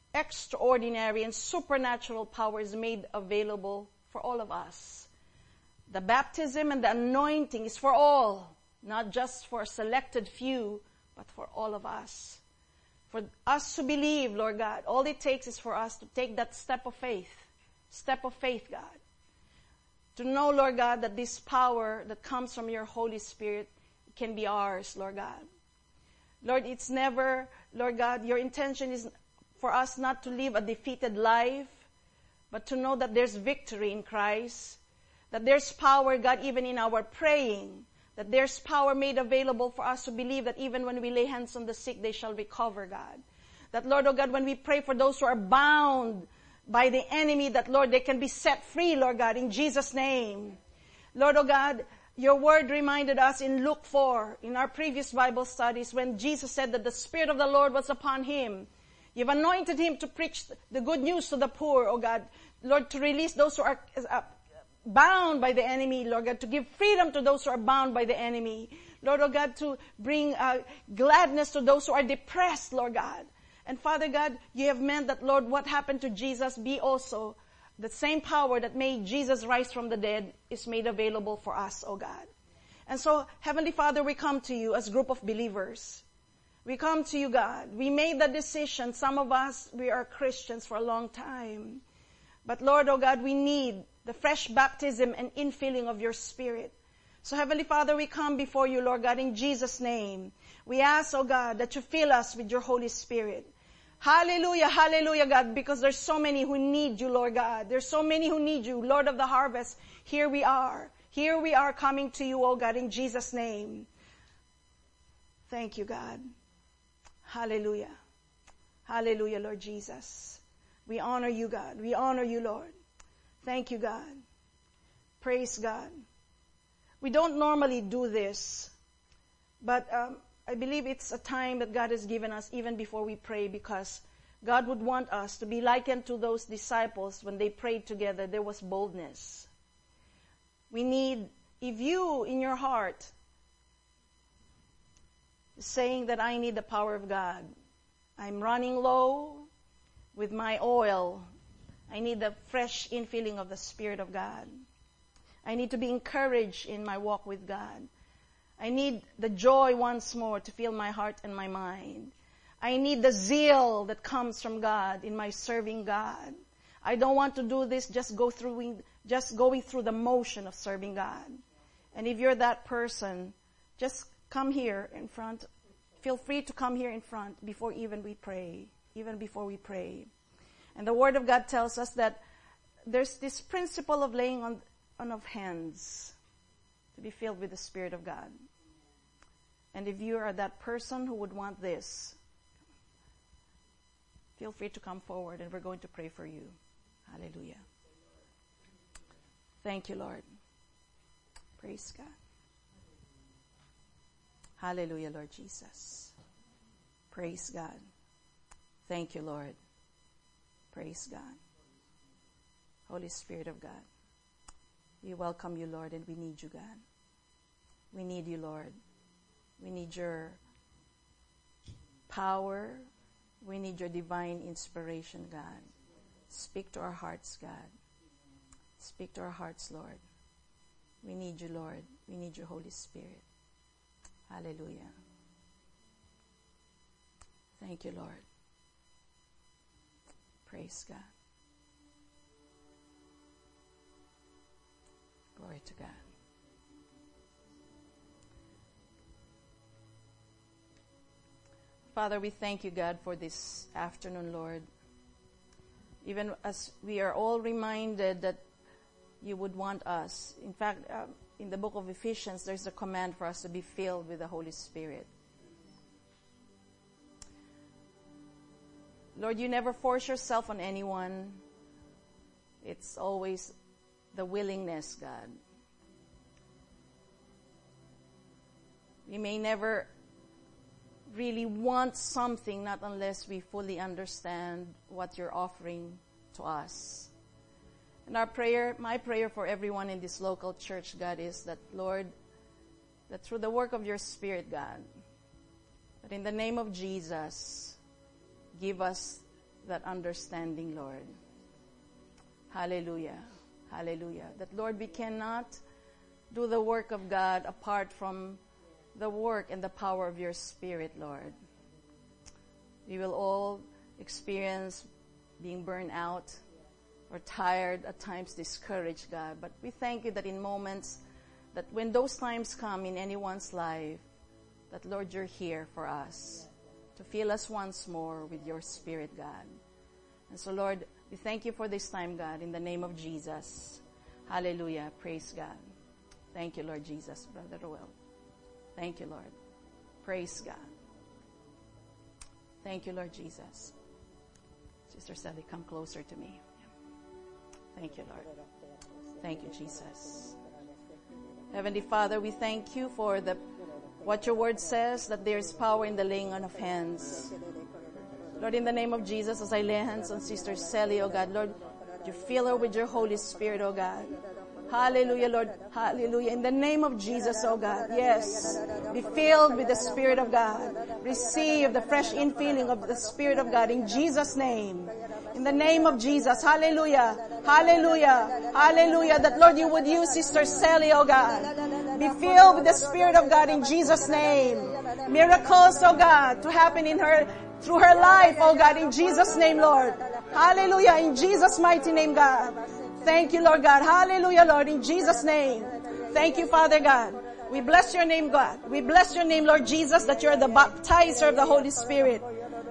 extraordinary and supernatural power is made available for all of us. The baptism and the anointing is for all, not just for a selected few, but for all of us. For us to believe, Lord God, all it takes is for us to take that step of faith, God. To know, Lord God, that this power that comes from your Holy Spirit can be ours, Lord God. Lord, it's never, Lord God, your intention is for us not to live a defeated life, but to know that there's victory in Christ, that there's power, God, even in our praying, that there's power made available for us to believe that even when we lay hands on the sick, they shall recover, God. That, Lord, oh God, when we pray for those who are bound by the enemy, that, Lord, they can be set free, Lord God, in Jesus' name. Lord, oh God, your word reminded us in Luke 4, in our previous Bible studies, when Jesus said that the Spirit of the Lord was upon him. You've anointed him to preach the good news to the poor, oh God. Lord, to release those who are bound by the enemy, Lord God, to give freedom to those who are bound by the enemy. Lord, oh God, to bring gladness to those who are depressed, Lord God. And Father God, you have meant that, Lord, what happened to Jesus be also the same power that made Jesus rise from the dead is made available for us, oh God. And so, Heavenly Father, we come to you as a group of believers. We come to you, God. We made the decision. Some of us, we are Christians for a long time. But Lord, oh God, we need the fresh baptism and infilling of your Spirit. So Heavenly Father, we come before you, Lord God, in Jesus' name. We ask, oh God, that you fill us with your Holy Spirit. Hallelujah, hallelujah, God, because there's so many who need you, Lord God. There's so many who need you, Lord of the harvest. Here we are. Here we are coming to you, oh God, in Jesus' name. Thank you, God. Hallelujah. Hallelujah, Lord Jesus. We honor you, God. We honor you, Lord. Thank you, God. Praise God. We don't normally do this, but I believe it's a time that God has given us even before we pray, because God would want us to be likened to those disciples when they prayed together. There was boldness. We need, if you in your heart saying that I need the power of God, I'm running low with my oil, I need the fresh infilling of the Spirit of God. I need to be encouraged in my walk with God. I need the joy once more to fill my heart and my mind. I need the zeal that comes from God in my serving God. I don't want to do this just going through the motion of serving God. And if you're that person, just come here in front. Feel free to come here in front before we pray. And the Word of God tells us that there's this principle of laying on of hands to be filled with the Spirit of God. And if you are that person who would want this, feel free to come forward and we're going to pray for you. Hallelujah. Thank you, Lord. Praise God. Hallelujah, Lord Jesus. Praise God. Thank you, Lord. Praise God. Holy Spirit of God, we welcome you, Lord, and we need you, God. We need you, Lord. We need your power. We need your divine inspiration, God. Speak to our hearts, God. Speak to our hearts, Lord. We need you, Lord. We need your Holy Spirit. Hallelujah. Thank you, Lord. Praise God. Glory to God. Father, we thank you, God, for this afternoon, Lord. Even as we are all reminded that you would want us. In fact, in the book of Ephesians, there's a command for us to be filled with the Holy Spirit. Lord, you never force yourself on anyone. It's always the willingness, God. We may never really want something, not unless we fully understand what you're offering to us. And my prayer for everyone in this local church, God, is that, Lord, that through the work of your Spirit, God, that in the name of Jesus, give us that understanding, Lord. Hallelujah. Hallelujah. That, Lord, we cannot do the work of God apart from the work and the power of your Spirit, Lord. We will all experience being burned out or tired, at times discouraged, God. But we thank you that in moments, that when those times come in anyone's life, that, Lord, you're here for us to fill us once more with your Spirit, God. And so, Lord, we thank you for this time, God, in the name of Jesus. Hallelujah. Praise God. Thank you, Lord Jesus. Brother Roel. Thank you, Lord. Praise God. Thank you, Lord Jesus. Sister Sally, come closer to me. Thank you, Lord. Thank you, Jesus. Heavenly Father, we thank you for what your word says, that there is power in the laying on of hands. Lord, in the name of Jesus, as I lay hands on Sister Sally, oh God, Lord, you fill her with your Holy Spirit, oh God. Hallelujah, Lord. Hallelujah. In the name of Jesus, oh God. Yes. Be filled with the Spirit of God. Receive the fresh infilling of the Spirit of God in Jesus' name. In the name of Jesus. Hallelujah. Hallelujah. Hallelujah. That, Lord, you would use Sister Sally, oh God. Be filled with the Spirit of God in Jesus' name. Miracles, oh God, to happen in her, through her life, oh God, in Jesus' name, Lord. Hallelujah. In Jesus' mighty name, God. Thank you, Lord God. Hallelujah, Lord, in Jesus' name. Thank you, Father God. We bless your name, God. We bless your name, Lord Jesus, that you're the baptizer of the Holy Spirit.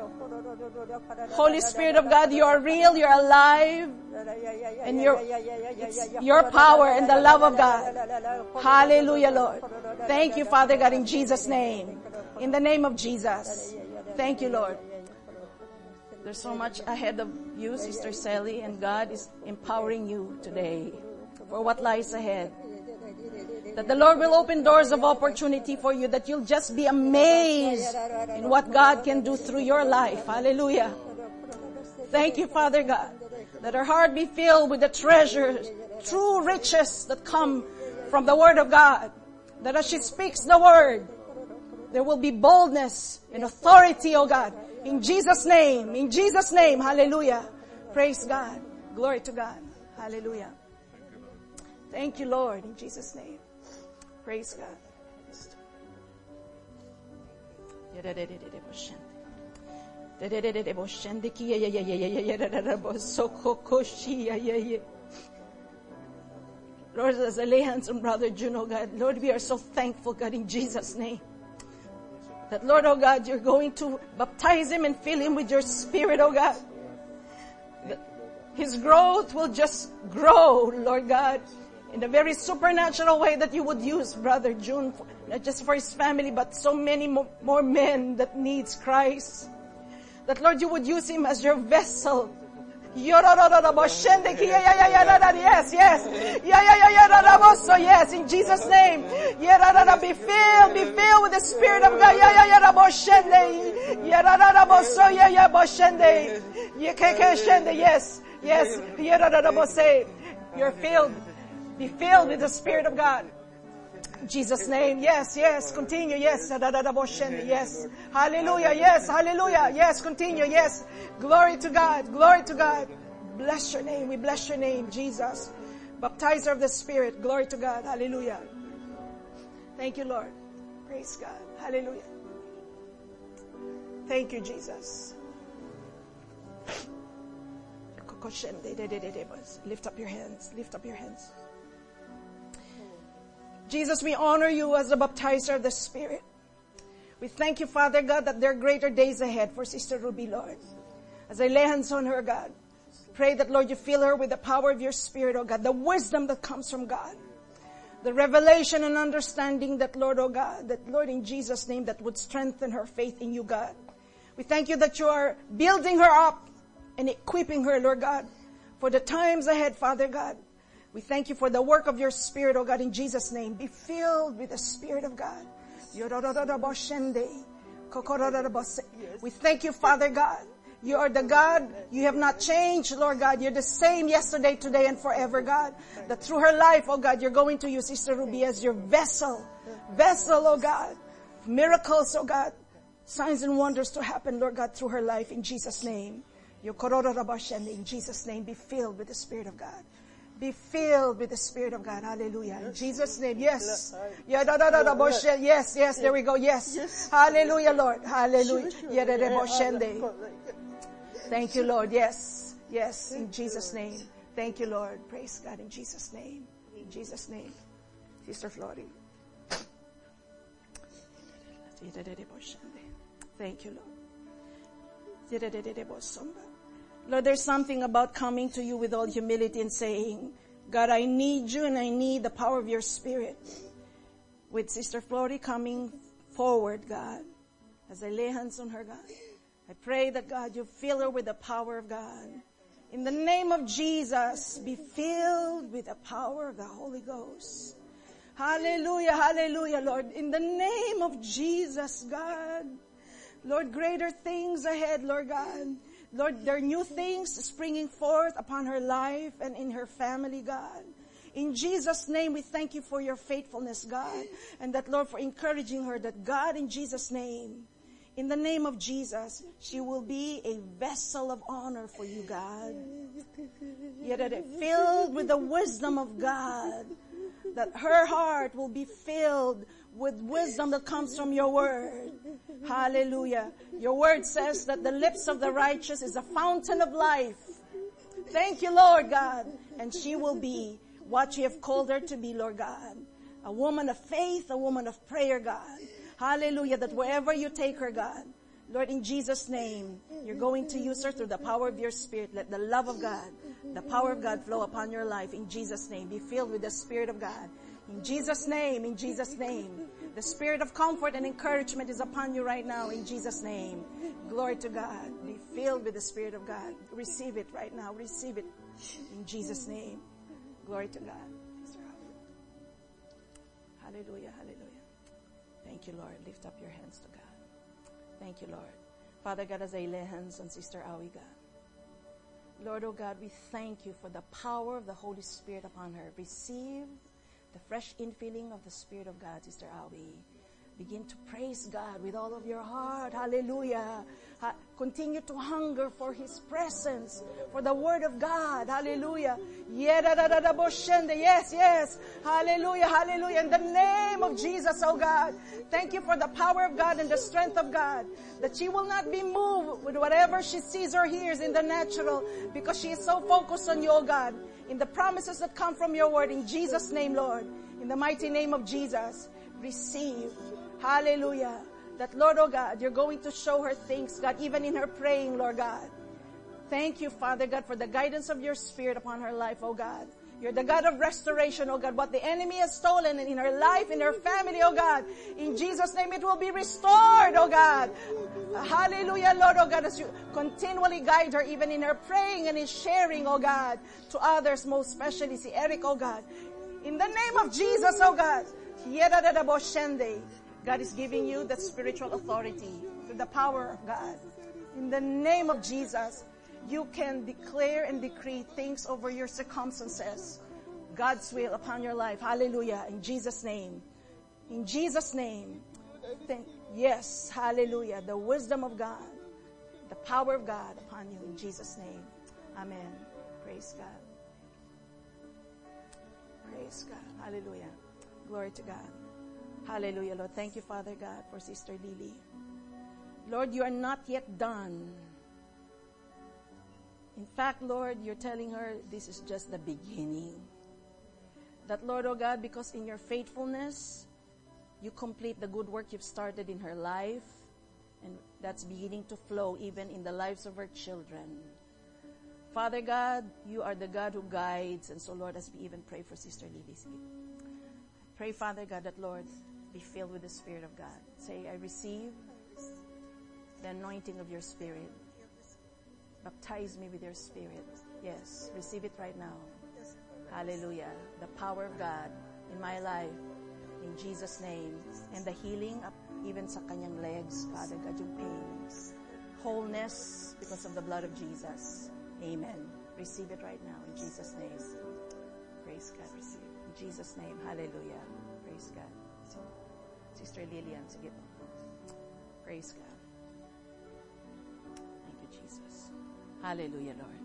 Holy Spirit of God, you are real, you're alive, and your power and the love of God. Hallelujah, Lord. Thank you, Father God, in Jesus' name. In the name of Jesus. Thank you, Lord. There's so much ahead of you, Sister Sally, and God is empowering you today for what lies ahead. That the Lord will open doors of opportunity for you, that you'll just be amazed in what God can do through your life. Hallelujah. Thank you, Father God, that her heart be filled with the treasures, true riches that come from the Word of God. That as she speaks the Word, there will be boldness and authority, oh God. In Jesus' name, hallelujah. Praise God. Glory to God. Hallelujah. Thank you, Lord, in Jesus' name. Praise God. Lord, as I lay hands on Brother Juno, God, Lord, we are so thankful, God, in Jesus' name. That, Lord, oh God, you're going to baptize him and fill him with your Spirit, oh God. That his growth will just grow, Lord God, in a very supernatural way that you would use Brother June, not just for his family, but so many more men that needs Christ. That, Lord, you would use him as your vessel. Yes, yes. Yes, in Jesus' name. Be filled with the Spirit of God. Yes, yes. You're filled. Be filled with the Spirit of God. In Jesus' name. Yes, yes. Continue. Yes. Yes. Hallelujah. Yes. Hallelujah. Yes. Continue. Yes. Glory to God. Glory to God. Bless your name. We bless your name, Jesus. Baptizer of the Spirit. Glory to God. Hallelujah. Thank you, Lord. Praise God. Hallelujah. Thank you, Jesus. Lift up your hands. Lift up your hands. Jesus, we honor you as the baptizer of the Spirit. We thank you, Father God, that there are greater days ahead for Sister Ruby, Lord. As I lay hands on her, God, pray that, Lord, you fill her with the power of your Spirit, oh God, the wisdom that comes from God, the revelation and understanding that, Lord, oh God, that, Lord, in Jesus' name, that would strengthen her faith in you, God. We thank you that you are building her up and equipping her, Lord God, for the times ahead, Father God. We thank you for the work of your Spirit, oh God, in Jesus' name. Be filled with the Spirit of God. We thank you, Father God. You are the God. You have not changed, Lord God. You're the same yesterday, today, and forever, God. That through her life, oh God, you're going to use Sister Ruby as your vessel. Vessel, oh God. Miracles, oh God. Signs and wonders to happen, Lord God, through her life in Jesus' name. In Jesus' name, be filled with the Spirit of God. Be filled with the Spirit of God. Hallelujah. In Jesus' name, yes. Yes, yes, there we go. Yes. Hallelujah, Lord. Hallelujah. Thank you, Lord. Yes. Yes, in Jesus' name. Thank you, Lord. Praise God in Jesus' name. In Jesus' name. Sister Flori. Thank you, Lord. Lord, there's something about coming to you with all humility and saying, God, I need you and I need the power of your Spirit. With Sister Flori coming forward, God, as I lay hands on her, God, I pray that, God, you fill her with the power of God. In the name of Jesus, be filled with the power of the Holy Ghost. Hallelujah, hallelujah, Lord. In the name of Jesus, God. Lord, greater things ahead, Lord God. Lord, there are new things springing forth upon her life and in her family, God. In Jesus' name, we thank you for your faithfulness, God. And that, Lord, for encouraging her that, God, in Jesus' name, in the name of Jesus, she will be a vessel of honor for you, God. Yet filled with the wisdom of God, that her heart will be filled with wisdom that comes from your word. Hallelujah. Your word says that the lips of the righteous is a fountain of life. Thank you, Lord God. And she will be what you have called her to be, Lord God. A woman of faith, a woman of prayer, God. Hallelujah. That wherever you take her, God, Lord, in Jesus' name, you're going to use her through the power of your Spirit. Let the love of God, the power of God flow upon your life. In Jesus' name, be filled with the Spirit of God. In Jesus' name, in Jesus' name. The spirit of comfort and encouragement is upon you right now, in Jesus' name. Glory to God. Be filled with the Spirit of God. Receive it right now. Receive it in Jesus' name. Glory to God. Hallelujah, hallelujah. Thank you, Lord. Lift up your hands to God. Thank you, Lord. Father God, as I lay hands on Sister Awi, God. Lord, oh God, we thank you for the power of the Holy Spirit upon her. Receive the fresh infilling of the Spirit of God, Sister Awi. Begin to praise God with all of your heart. Hallelujah. Continue to hunger for His presence, for the Word of God. Hallelujah. Yes, yes. Hallelujah, hallelujah. In the name of Jesus, oh God. Thank you for the power of God and the strength of God. That she will not be moved with whatever she sees or hears in the natural, because she is so focused on you, oh God. In the promises that come from your word. In Jesus' name, Lord. In the mighty name of Jesus. Receive. Hallelujah. That, Lord, oh God, you're going to show her things, God, even in her praying, Lord God. Thank you, Father God, for the guidance of your Spirit upon her life, oh God. You're the God of restoration, oh God. What the enemy has stolen in her life, in her family, oh God. In Jesus' name, it will be restored, oh God. Hallelujah, Lord, oh God, as you continually guide her, even in her praying and in sharing, oh God, to others, most especially si Eric, oh God. In the name of Jesus, oh God. God is giving you that spiritual authority through the power of God. In the name of Jesus, you can declare and decree things over your circumstances. God's will upon your life. Hallelujah. In Jesus' name. In Jesus' name. Yes. Hallelujah. The wisdom of God. The power of God upon you. In Jesus' name. Amen. Praise God. Praise God. Hallelujah. Glory to God. Hallelujah, Lord. Thank you, Father God, for Sister Lily. Lord, you are not yet done. In fact, Lord, you're telling her this is just the beginning. That, Lord, oh God, because in your faithfulness, you complete the good work you've started in her life, and that's beginning to flow even in the lives of her children. Father God, you are the God who guides, and so, Lord, as we even pray for Sister Lily's gift, pray, Father God, that, Lord, be filled with the Spirit of God. Say, I receive the anointing of your Spirit. Baptize me with your Spirit. Yes, receive it right now. Hallelujah. The power of God in my life. In Jesus' name. And the healing of even sa kanyang legs, Father God, yung pain. Wholeness because of the blood of Jesus. Amen. Receive it right now in Jesus' name. Praise God. Receive it. In Jesus' name. Hallelujah. Praise God. So, Sister Lillian, sige po. Praise God. Thank you, Jesus. Hallelujah, Lord.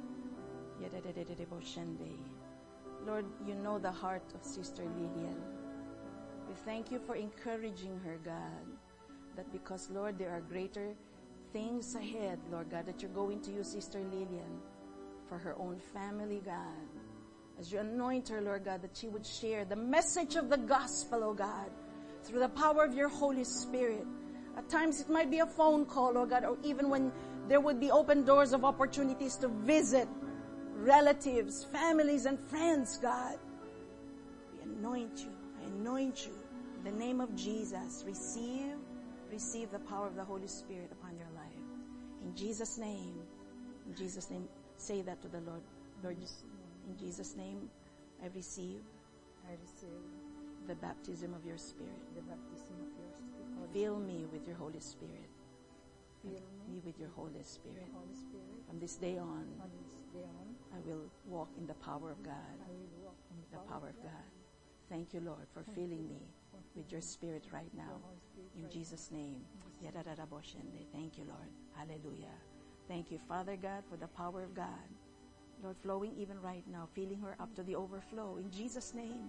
Lord, you know the heart of Sister Lillian. We thank you for encouraging her, God, that because, Lord, there are greater things ahead, Lord God, that you're going to use Sister Lillian for her own family, God. As you anoint her, Lord God, that she would share the message of the gospel, oh God, through the power of your Holy Spirit. At times it might be a phone call, Lord God, or even when there would be open doors of opportunities to visit relatives, families, and friends, God. We anoint you. I anoint you. In the name of Jesus, receive the power of the Holy Spirit upon your life. In Jesus' name, say that to the Lord. Lord, in Jesus' name, I receive the baptism of your Spirit. Fill me with your Holy Spirit. Fill me with your Holy Spirit. From this day on, I will walk in the power of God. The power of God. Thank you, Lord, for filling me with your Spirit right now. In Jesus' name. Thank you, Lord. Hallelujah. Thank you, Father God, for the power of God. Lord, flowing even right now, filling her up to the overflow. In Jesus' name.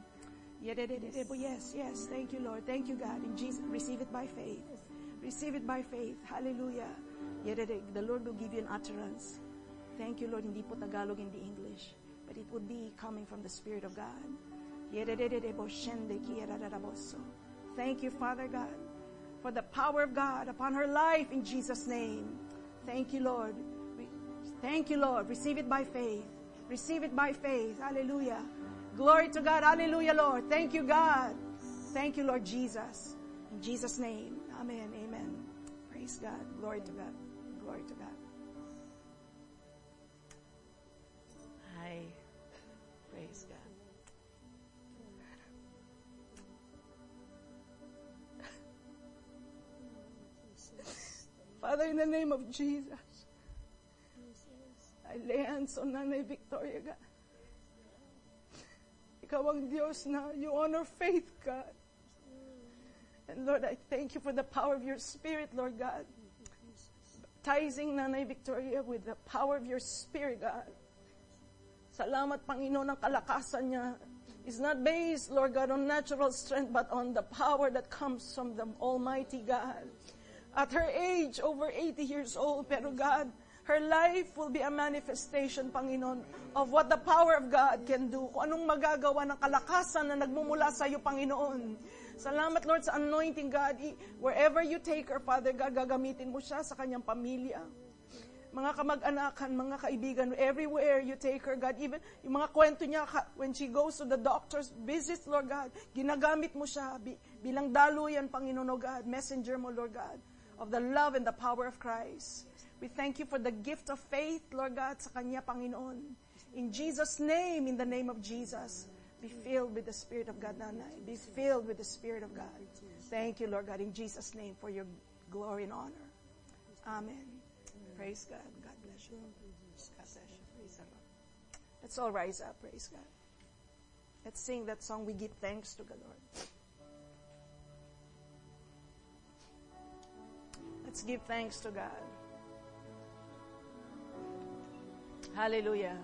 Yes. Thank you, Lord. Thank you, God. In Jesus, receive it by faith. Receive it by faith. Hallelujah. The Lord will give you an utterance. Thank you, Lord. Hindi po Tagalog, hindi English. But it would be coming from the Spirit of God. Thank you, Father God, for the power of God upon her life in Jesus' name. Thank you, Lord. Thank you, Lord. Receive it by faith. Receive it by faith. Hallelujah. Glory to God. Hallelujah, Lord. Thank you, God. Thank you, Lord Jesus. In Jesus' name. Amen. Amen. Praise God. Glory to God. Glory to God. Hi. Praise God. Father, in the name of Jesus, I lay hands on Nanay Victoria, God. Ikaw ang Diyos na you honor faith, God. And Lord, I thank you for the power of your Spirit, Lord God. Baptizing Nanay Victoria with the power of your Spirit, God. Salamat, Panginoon, ang kalakasan niya is not based, Lord God, on natural strength, but on the power that comes from the Almighty God. At her age, over 80 years old, pero God, her life will be a manifestation, Panginoon, of what the power of God can do. Kung anong magagawa ng kalakasan na nagmumula sa iyo, Panginoon. Salamat, Lord, sa anointing, God. Wherever you take her, Father God, gagamitin mo siya sa kanyang pamilya. Mga kamag-anakan, mga kaibigan, everywhere you take her, God, even yung mga kwento niya, when she goes to the doctor's visits, Lord God, ginagamit mo siya bilang daluyan, Panginoon, oh God, messenger mo, Lord God, of the love and the power of Christ. We thank you for the gift of faith, Lord God, sa kanya, Panginoon. In Jesus' name, in the name of Jesus, be filled with the Spirit of God, Nanay. Be filled with the Spirit of God. Thank you, Lord God, in Jesus' name, for your glory and honor. Amen. Praise God. God bless you. God bless you. Praise the Lord. Let's all rise up. Praise God. Let's sing that song, We Give Thanks to the Lord. Let's give thanks to God. Hallelujah.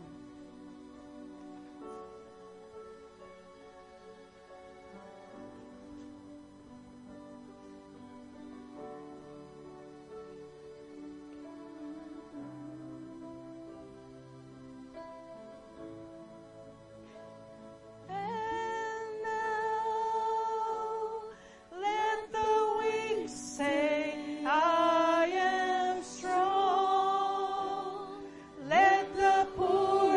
Poor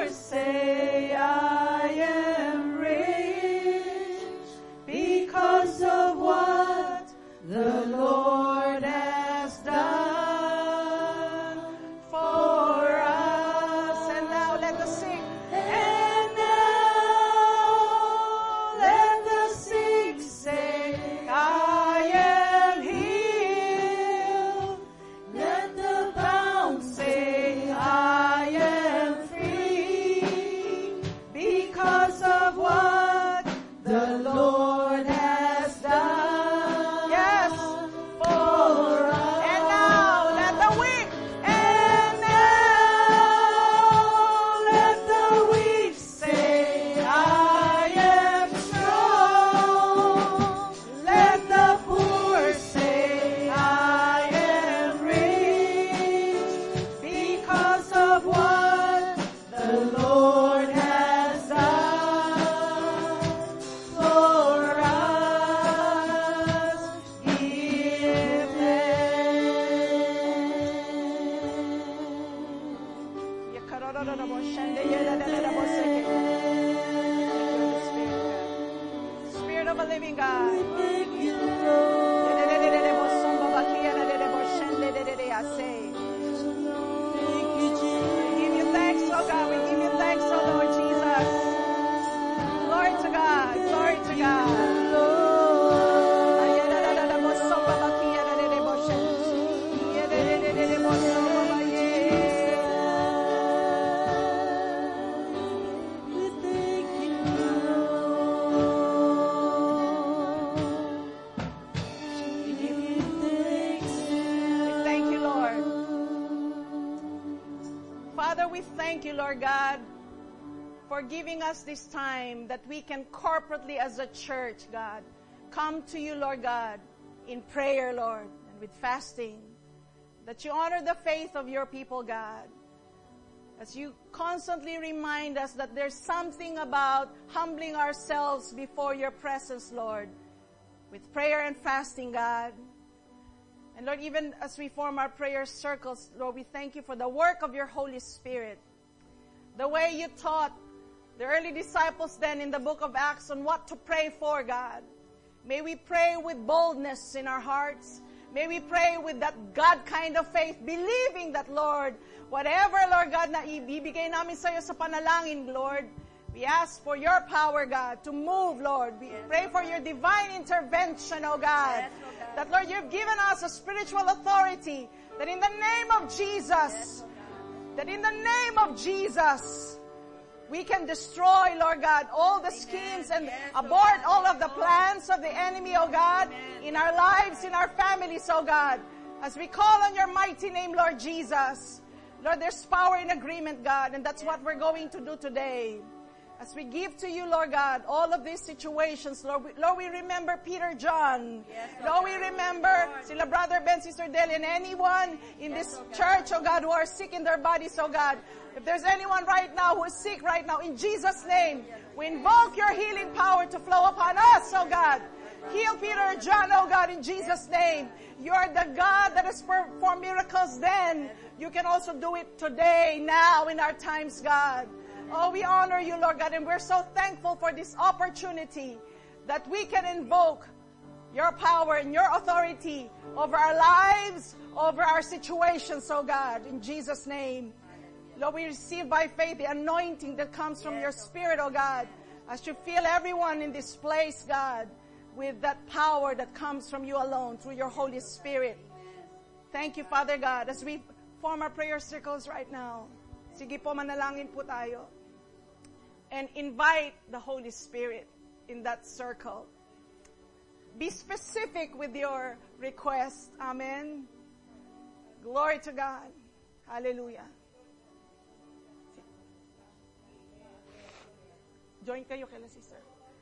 Spirit of a living God. We give you thanks, oh God. We give you thanks, oh Lord Jesus. Glory to God. Glory to God. We thank you, Lord God, for giving us this time that we can corporately as a church, God, come to you, Lord God, in prayer, Lord, and with fasting, that you honor the faith of your people, God, as you constantly remind us that there's something about humbling ourselves before your presence, Lord, with prayer and fasting, God. And Lord, even as we form our prayer circles, Lord, we thank you for the work of your Holy Spirit. The way you taught the early disciples then in the book of Acts on what to pray for, God. May we pray with boldness in our hearts. May we pray with that God kind of faith, believing that, Lord, whatever, Lord God, na ibibigay namin sa'yo sa panalangin, Lord, we ask for your power, God, to move, Lord. We pray for your divine intervention, oh God. Yes, oh God. That, Lord, you've given us a spiritual authority that in the name of Jesus, we can destroy, Lord God, all the schemes and abort all of the plans of the enemy, oh God, in our lives, in our families, oh God. As we call on your mighty name, Lord Jesus, Lord, there's power in agreement, God, and that's what we're going to do today. As we give to you, Lord God, all of these situations, Lord, we remember Peter, John. Yes, Lord, we remember sila Brother Ben, Sister Delia, and anyone in this church, oh God, who are sick in their bodies, oh God. If there's anyone right now who is sick right now, in Jesus' name, we invoke your healing power to flow upon us, oh God. Heal Peter, John, oh God, in Jesus' name. You are the God that has performed miracles then. You can also do it today, now, in our times, God. Oh, we honor you, Lord God, and we're so thankful for this opportunity that we can invoke your power and your authority over our lives, over our situations, oh God, in Jesus' name. Lord, we receive by faith the anointing that comes from your Spirit, oh God, as you fill everyone in this place, God, with that power that comes from you alone through your Holy Spirit. Thank you, Father God, as we form our prayer circles right now. Sige po, manalangin po tayo. And invite the Holy Spirit in that circle. Be specific with your request. Amen. Glory to God. Hallelujah. Join kayo kay sister.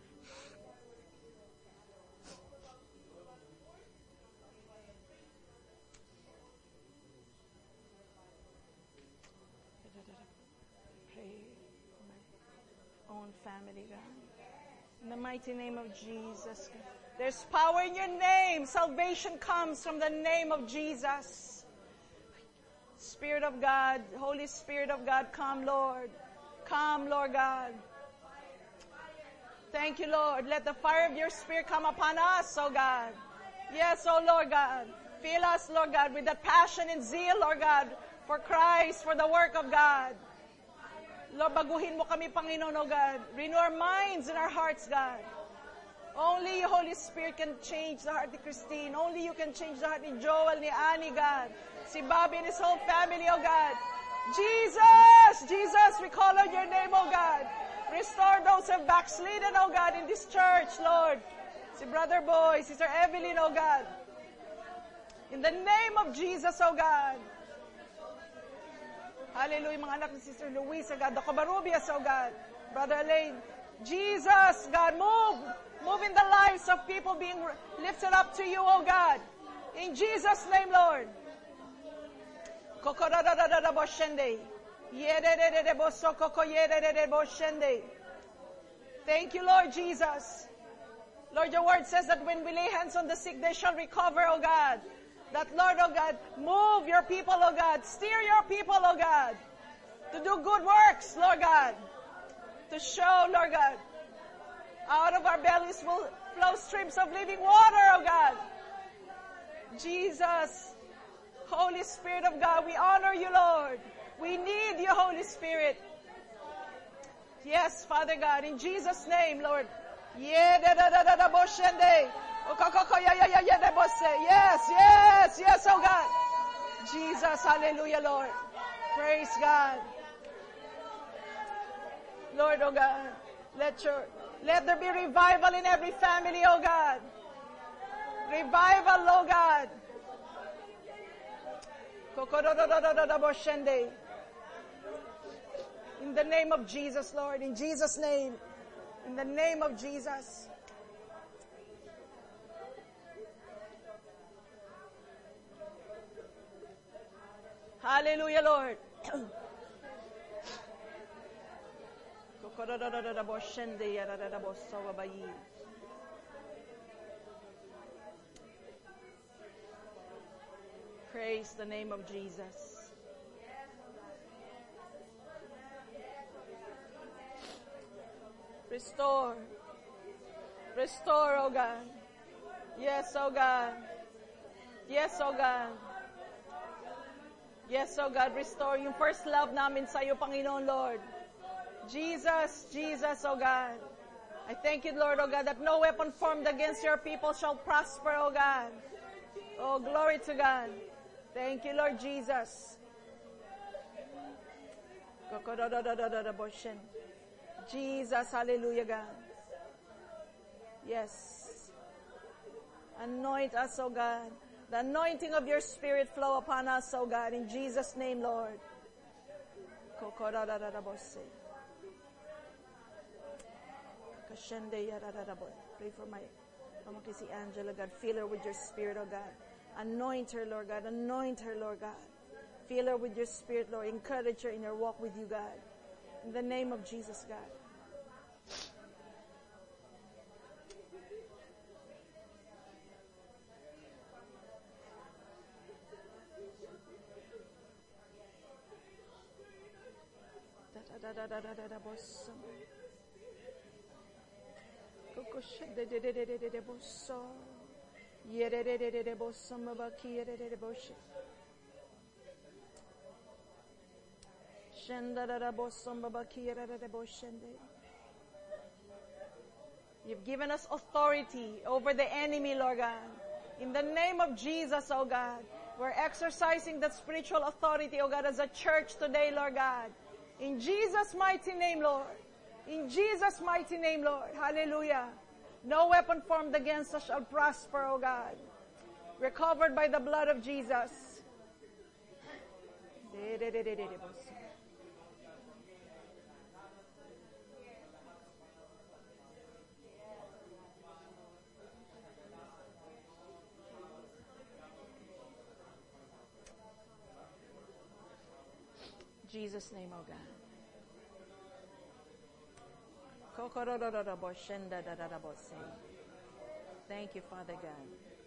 Family, God. In the mighty name of Jesus. There's power in your name. Salvation comes from the name of Jesus. Spirit of God, Holy Spirit of God, come, Lord. Come, Lord God. Thank you, Lord. Let the fire of your Spirit come upon us, oh God. Yes, oh Lord God. Fill us, Lord God, with that passion and zeal, Lord God, for Christ, for the work of God. Lord, baguhin mo kami, Panginoon, oh God. Renew our minds and our hearts, God. Only you, Holy Spirit, can change the heart of Christine. Only you can change the heart ni Joel, ni Annie, God. Si Bobby and his whole family, oh God. Jesus! Jesus, we call on your name, oh God. Restore those who have backslidden, oh God, in this church, Lord. Si Brother Boy, Sister Evelyn, oh God. In the name of Jesus, oh God. Hallelujah, mga anak ni Sister Luisa, God. Dr. Barubias, oh God. Brother Elaine. Jesus, God, move. Move in the lives of people being lifted up to you, oh God. In Jesus' name, Lord. Thank you, Lord Jesus. Lord, your word says that when we lay hands on the sick, they shall recover, oh God. That, Lord, oh God, move your people, oh God. Steer your people, oh God. to do good works, Lord God, to show, Lord God, out of our bellies will flow streams of living water, oh God. Jesus, Holy Spirit of God, we honor you, Lord. We need you, Holy Spirit. Yes, Father God, in Jesus' name, Lord. Yes, oh God. Jesus, hallelujah, Lord. Praise God. Lord, oh God, let there be revival in every family, oh God. Revival, oh God. In the name of Jesus, Lord, in Jesus' name, in the name of Jesus. Hallelujah, Lord. Praise the name of Jesus. Restore. Restore, oh God. Yes, oh God. Yes, oh God. Yes, oh God, restore yung first love namin sa iyo, Panginoon, Lord. Jesus, Jesus, oh God. I thank you, Lord, oh God, that no weapon formed against your people shall prosper, oh God. Oh, glory to God. Thank you, Lord Jesus. Jesus, hallelujah, God. Yes. Anoint us, oh God. The anointing of your Spirit flow upon us, oh God, in Jesus' name, Lord. Pray for my Pamakisi Angela, God. Fill her with your Spirit, oh God. Anoint her, Lord God. Anoint her, Lord God. Fill her with your Spirit, Lord. Encourage her in her walk with you, God. In the name of Jesus, God. You've given us authority over the enemy, Lord God. In the name of Jesus, oh God, we're exercising that spiritual authority, oh God, as a church today, Lord God. In Jesus' mighty name, Lord. In Jesus' mighty name, Lord. Hallelujah. No weapon formed against us shall prosper, oh God. We're covered by the blood of Jesus. Jesus' name, oh God. Thank you, Father God.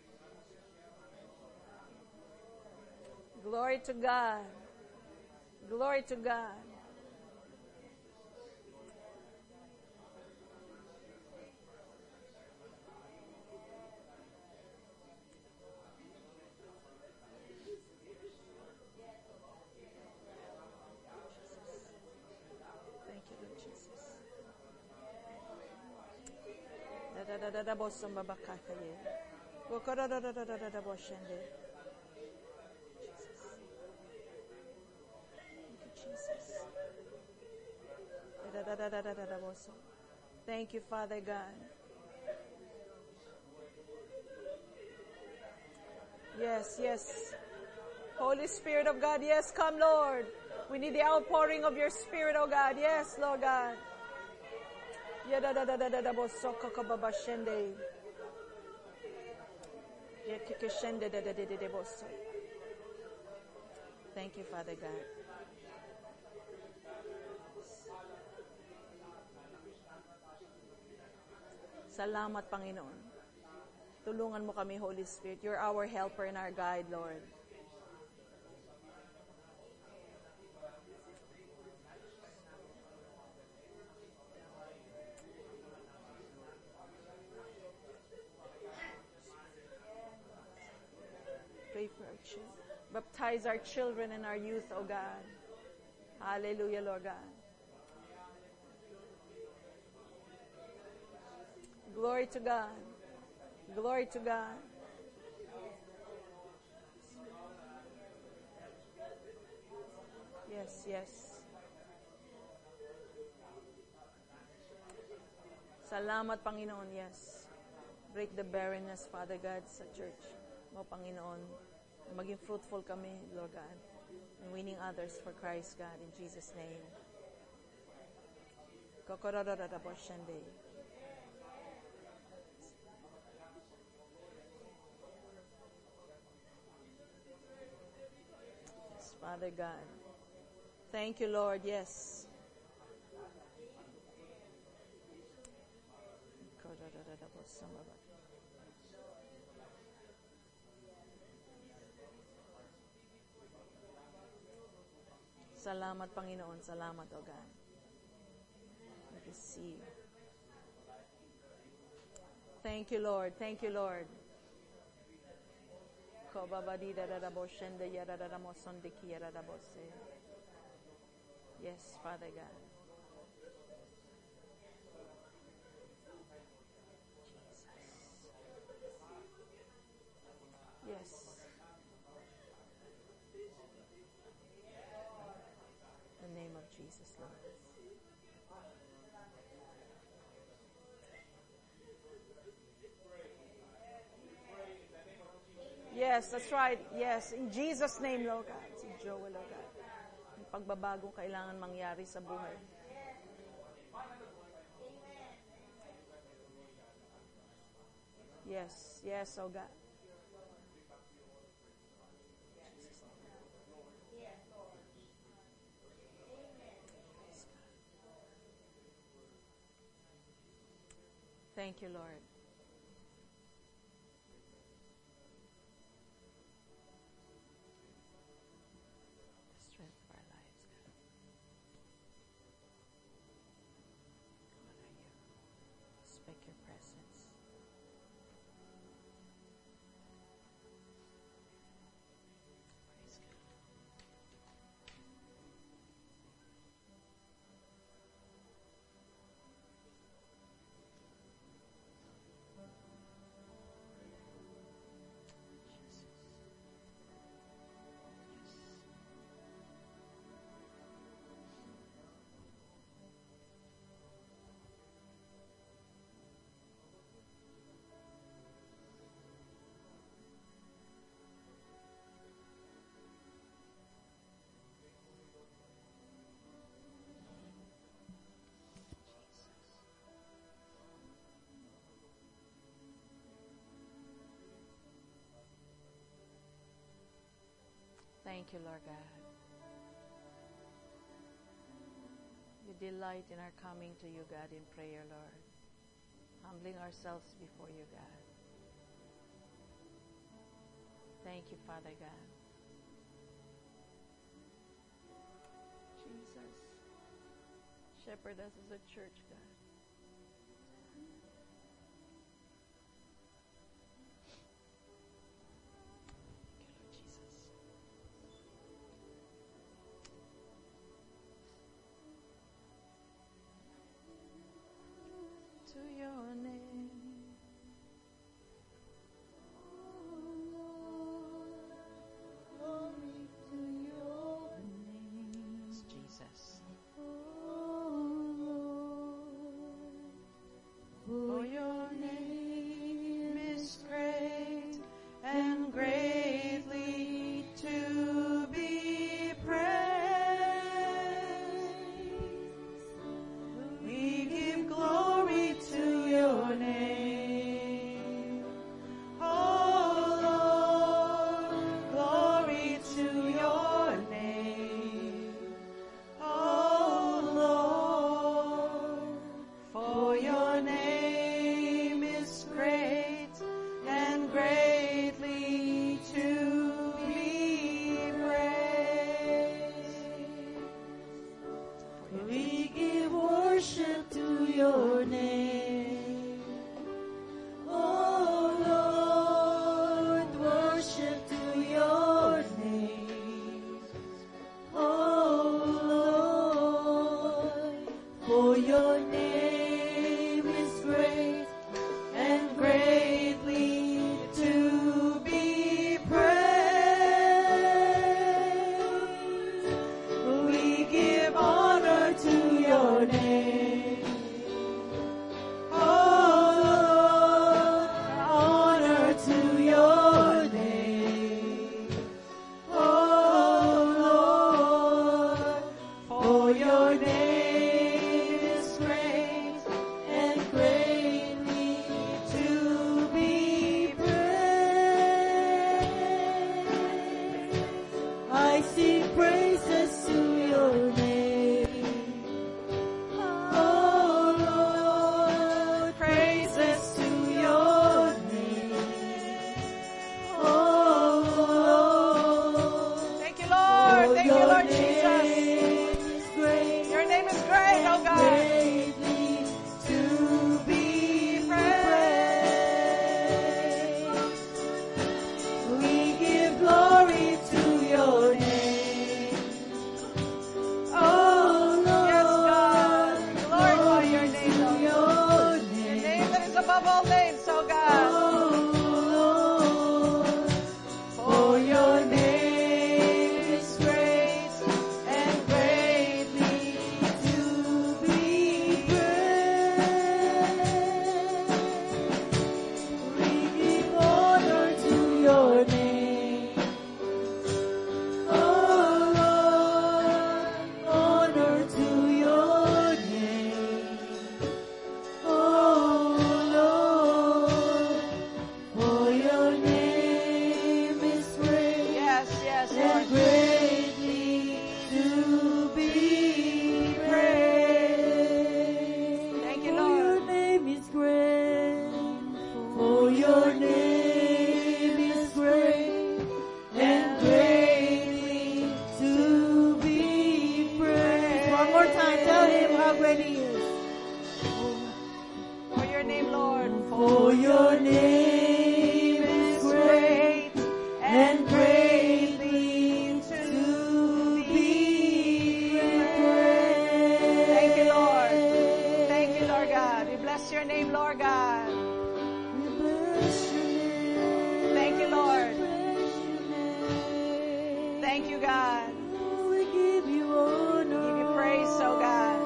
Glory to God. Glory to God. Thank you, Father God. Yes, yes. Holy Spirit of God, yes, come, Lord. We need the outpouring of your Spirit, oh God. Yes, Lord God. Thank you, Father God. Salamat, Panginoon. Tulungan mo kami, Holy Spirit. You're our helper and our guide, Lord. Baptize our children and our youth, O God. Hallelujah, Lord God. Glory to God. Glory to God. Yes, yes. Salamat, Panginoon, yes. Break the barrenness, Father God, sa church mo, Panginoon. Maging fruitful kami, Lord God, and winning others for Christ, God, in Jesus' name. Kokororororoboshende. Yes, Father God. Thank you, Lord, yes. Salamat, Panginoon. Salamat, O God. We receive. Thank you, Lord. Thank you, Lord. Yes, Father God. Yes. In the name of Jesus, Lord. Yes, that's right. Yes, in Jesus' name, Lord God. Si Joel, Lord God. Yung pagbabagong kailangan mangyari sa buhay. Yes, yes, oh God. Thank you, Lord. The strength of our lives, God. Honor you. Respect your presence. Praise God. Thank you, Lord God. You delight in our coming to you, God, in prayer, Lord. Humbling ourselves before you, God. Thank you, Father God. Jesus, shepherd us as a church, God. To your name, glory to your name, Jesus. your name is great and greatly to be praised. We give honor to your name. Oh Lord, honor to your name. Oh Lord, for your name is great and greatly to be praised. I sing praises to your name. Oh Lord, praises to your name. Oh Lord, Thank you, Lord. Thank you, your Lord Jesus. name is great. Your name is great, oh God. Greatly to be praised. We give glory to your name. Oh Lord, Yes, God. Glorify your name, to Lord. your Your name. name that is above all names, oh God. Oh Lord, for your name is great and greatly to be praised. We give honor to your name. Oh Lord, honor to your name. Oh Lord, for your name is great Yes, yes, and Lord. greatly to be praised. Thank you, For Lord. your name is great. For your name is great and greatly to be praised. One more time, tell him how great he is. For your name, Lord. For your name is great and greatly to be praised. Thank you, Lord. Thank you, Lord God. We bless your name, Lord God. We bless your name. Thank you, Lord. We bless your name. Thank you, God. We give you honor. Give you praise, oh God.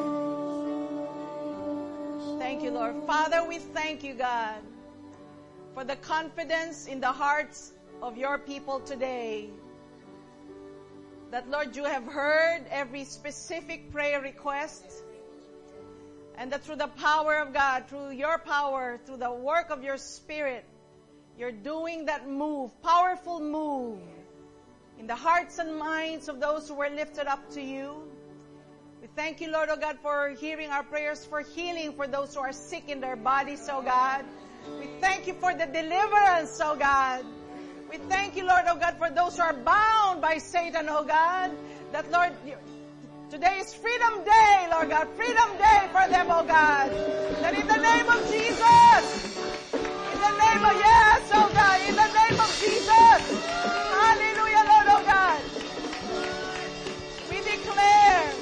Thank you, Lord. Father, we thank you, God, for the confidence in the hearts of your people today. That, Lord, you have heard every specific prayer request. And that through the power of God, through your power, through the work of your Spirit, you're doing that move, powerful move, in the hearts and minds of those who were lifted up to you. We thank you, Lord, oh God, for hearing our prayers for healing for those who are sick in their bodies, oh God. We thank you for the deliverance, oh God. We thank you, Lord, oh God, for those who are bound by Satan, oh God. That, Lord, today is Freedom Day, Lord God. Freedom Day for them, oh God. That in the name of Jesus, in the name of, yes, oh God, in the name of Jesus. Hallelujah, Lord, oh God. We declare,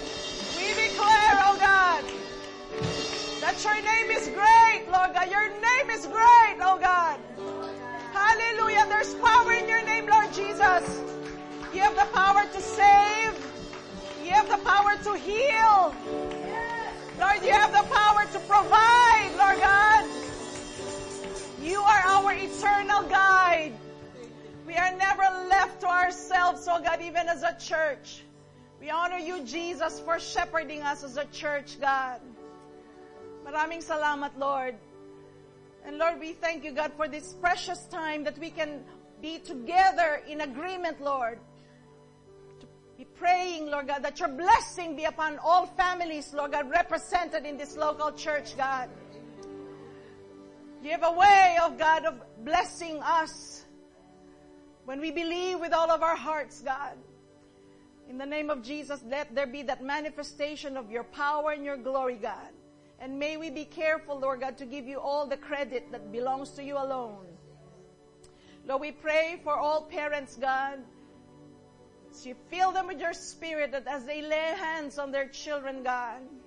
oh God, that your name is great, Lord God. Your name is great, oh God. Hallelujah. There's power in your name, Lord Jesus. You have the power to save. You have the power to heal. Lord, you have the power to provide, Lord God. You are our eternal guide. We are never left to ourselves, oh God, even as a church. We honor you, Jesus, for shepherding us as a church, God. Maraming salamat, Lord. And Lord, we thank you, God, for this precious time that we can be together in agreement, Lord. To be praying, Lord God, that your blessing be upon all families, Lord God, represented in this local church, God. You have a way, of God, of blessing us when we believe with all of our hearts, God. In the name of Jesus, let there be that manifestation of your power and your glory, God. And may we be careful, Lord God, to give you all the credit that belongs to you alone. Lord, we pray for all parents, God. As you fill them with your Spirit, that as they lay hands on their children, God,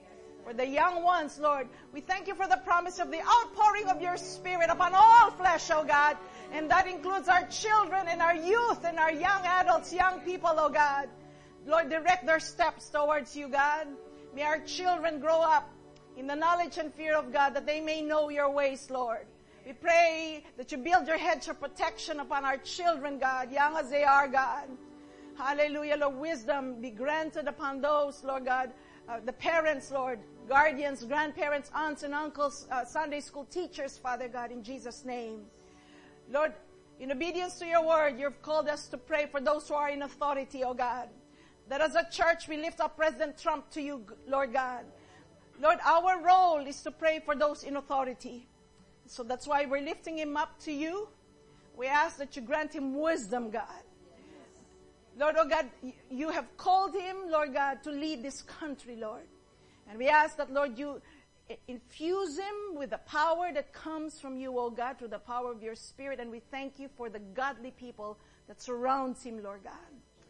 For the young ones, Lord, we thank you for the promise of the outpouring of your Spirit upon all flesh, oh God. And that includes our children and our youth and our young adults, young people, oh God. Lord, direct their steps towards you, God. May our children grow up in the knowledge and fear of God, that they may know your ways, Lord. We pray that you build your hedge of protection upon our children, God, young as they are, God. Hallelujah, Lord. Wisdom be granted upon those, Lord God, the parents, Lord, guardians, grandparents, aunts and uncles, Sunday school teachers, Father God, in Jesus' name. Lord, in obedience to your word, you've called us to pray for those who are in authority, oh God. That as a church, we lift up President Trump to you, Lord God. Lord, our role is to pray for those in authority. So that's why we're lifting him up to you. We ask that you grant him wisdom, God. Lord, oh God, you have called him, Lord God, to lead this country, Lord. And we ask that, Lord, you infuse him with the power that comes from you, oh God, through the power of your Spirit. And we thank you for the godly people that surrounds him, Lord God.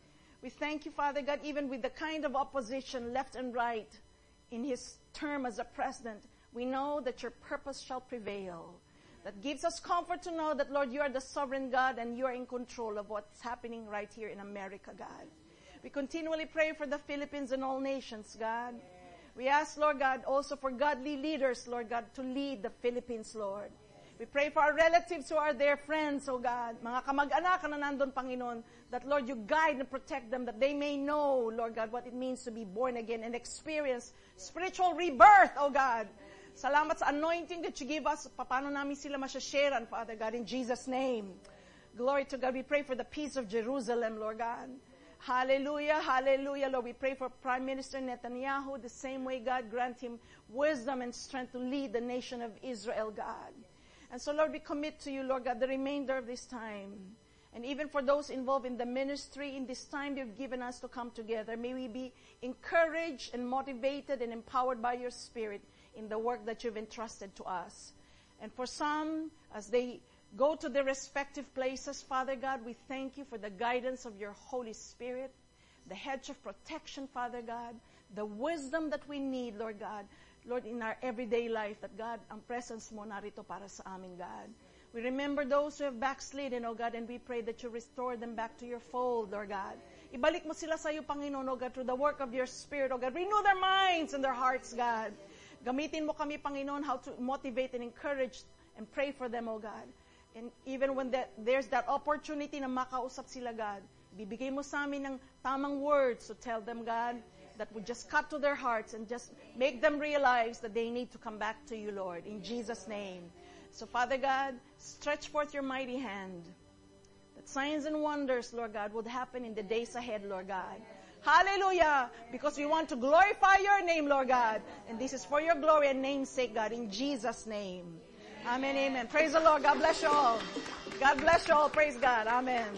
We thank you, Father God, even with the kind of opposition left and right in his term as a president. We know that your purpose shall prevail. That gives us comfort to know that, Lord, you are the sovereign God and you are in control of what's happening right here in America, God. We continually pray for the Philippines and all nations, God. We ask, Lord God, also for godly leaders, Lord God, to lead the Philippines, Lord. We pray for our relatives who are their friends, oh God. Mga kamag-anak na nandun, Panginoon, that, Lord, you guide and protect them, that they may know, Lord God, what it means to be born again and experience spiritual rebirth, oh God. Salamat sa anointing that you give us. Paano namin sila masyasharean, Father God, in Jesus' name. Glory to God. We pray for the peace of Jerusalem, Lord God. Hallelujah, hallelujah, Lord. We pray for Prime Minister Netanyahu. The same way, God, grant him wisdom and strength to lead the nation of Israel, God. And so, Lord, we commit to you, Lord God, the remainder of this time. And even for those involved in the ministry, in this time you've given us to come together, may we be encouraged and motivated and empowered by your Spirit in the work that you've entrusted to us. And for some, as they go to their respective places, Father God, we thank you for the guidance of your Holy Spirit, the hedge of protection, Father God, the wisdom that we need, Lord God, Lord, in our everyday life, that God, ang presence mo narito para sa amin, God. We remember those who have backslidden, O God, and we pray that you restore them back to your fold, Lord God. Ibalik mo sila sa iyo, Panginoon, O God, through the work of your Spirit, O God. Renew their minds and their hearts, God. Gamitin mo kami, Panginoon, how to motivate and encourage and pray for them, O God. And even when there's that opportunity na makausap sila, God, bibigay mo sa amin ng tamang words to tell them, God, that would just cut to their hearts and just make them realize that they need to come back to you, Lord, in Jesus' name. So, Father God, stretch forth your mighty hand, that signs and wonders, Lord God, would happen in the days ahead, Lord God. Hallelujah! Because we want to glorify your name, Lord God. And this is for your glory and name's sake, God, in Jesus' name. Amen, amen. Praise the Lord. God bless you all. God bless you all. Praise God. Amen.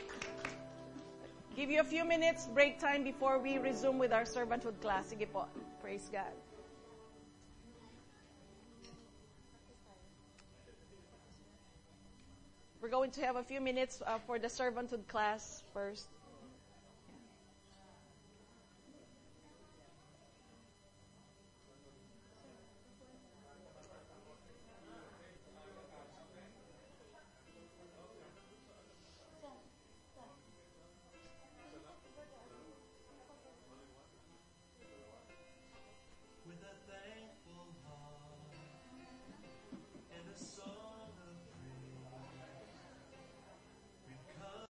Give you a few minutes break time before we resume with our servanthood class. Sige po. Praise God. We're going to have a few minutes for the servanthood class first.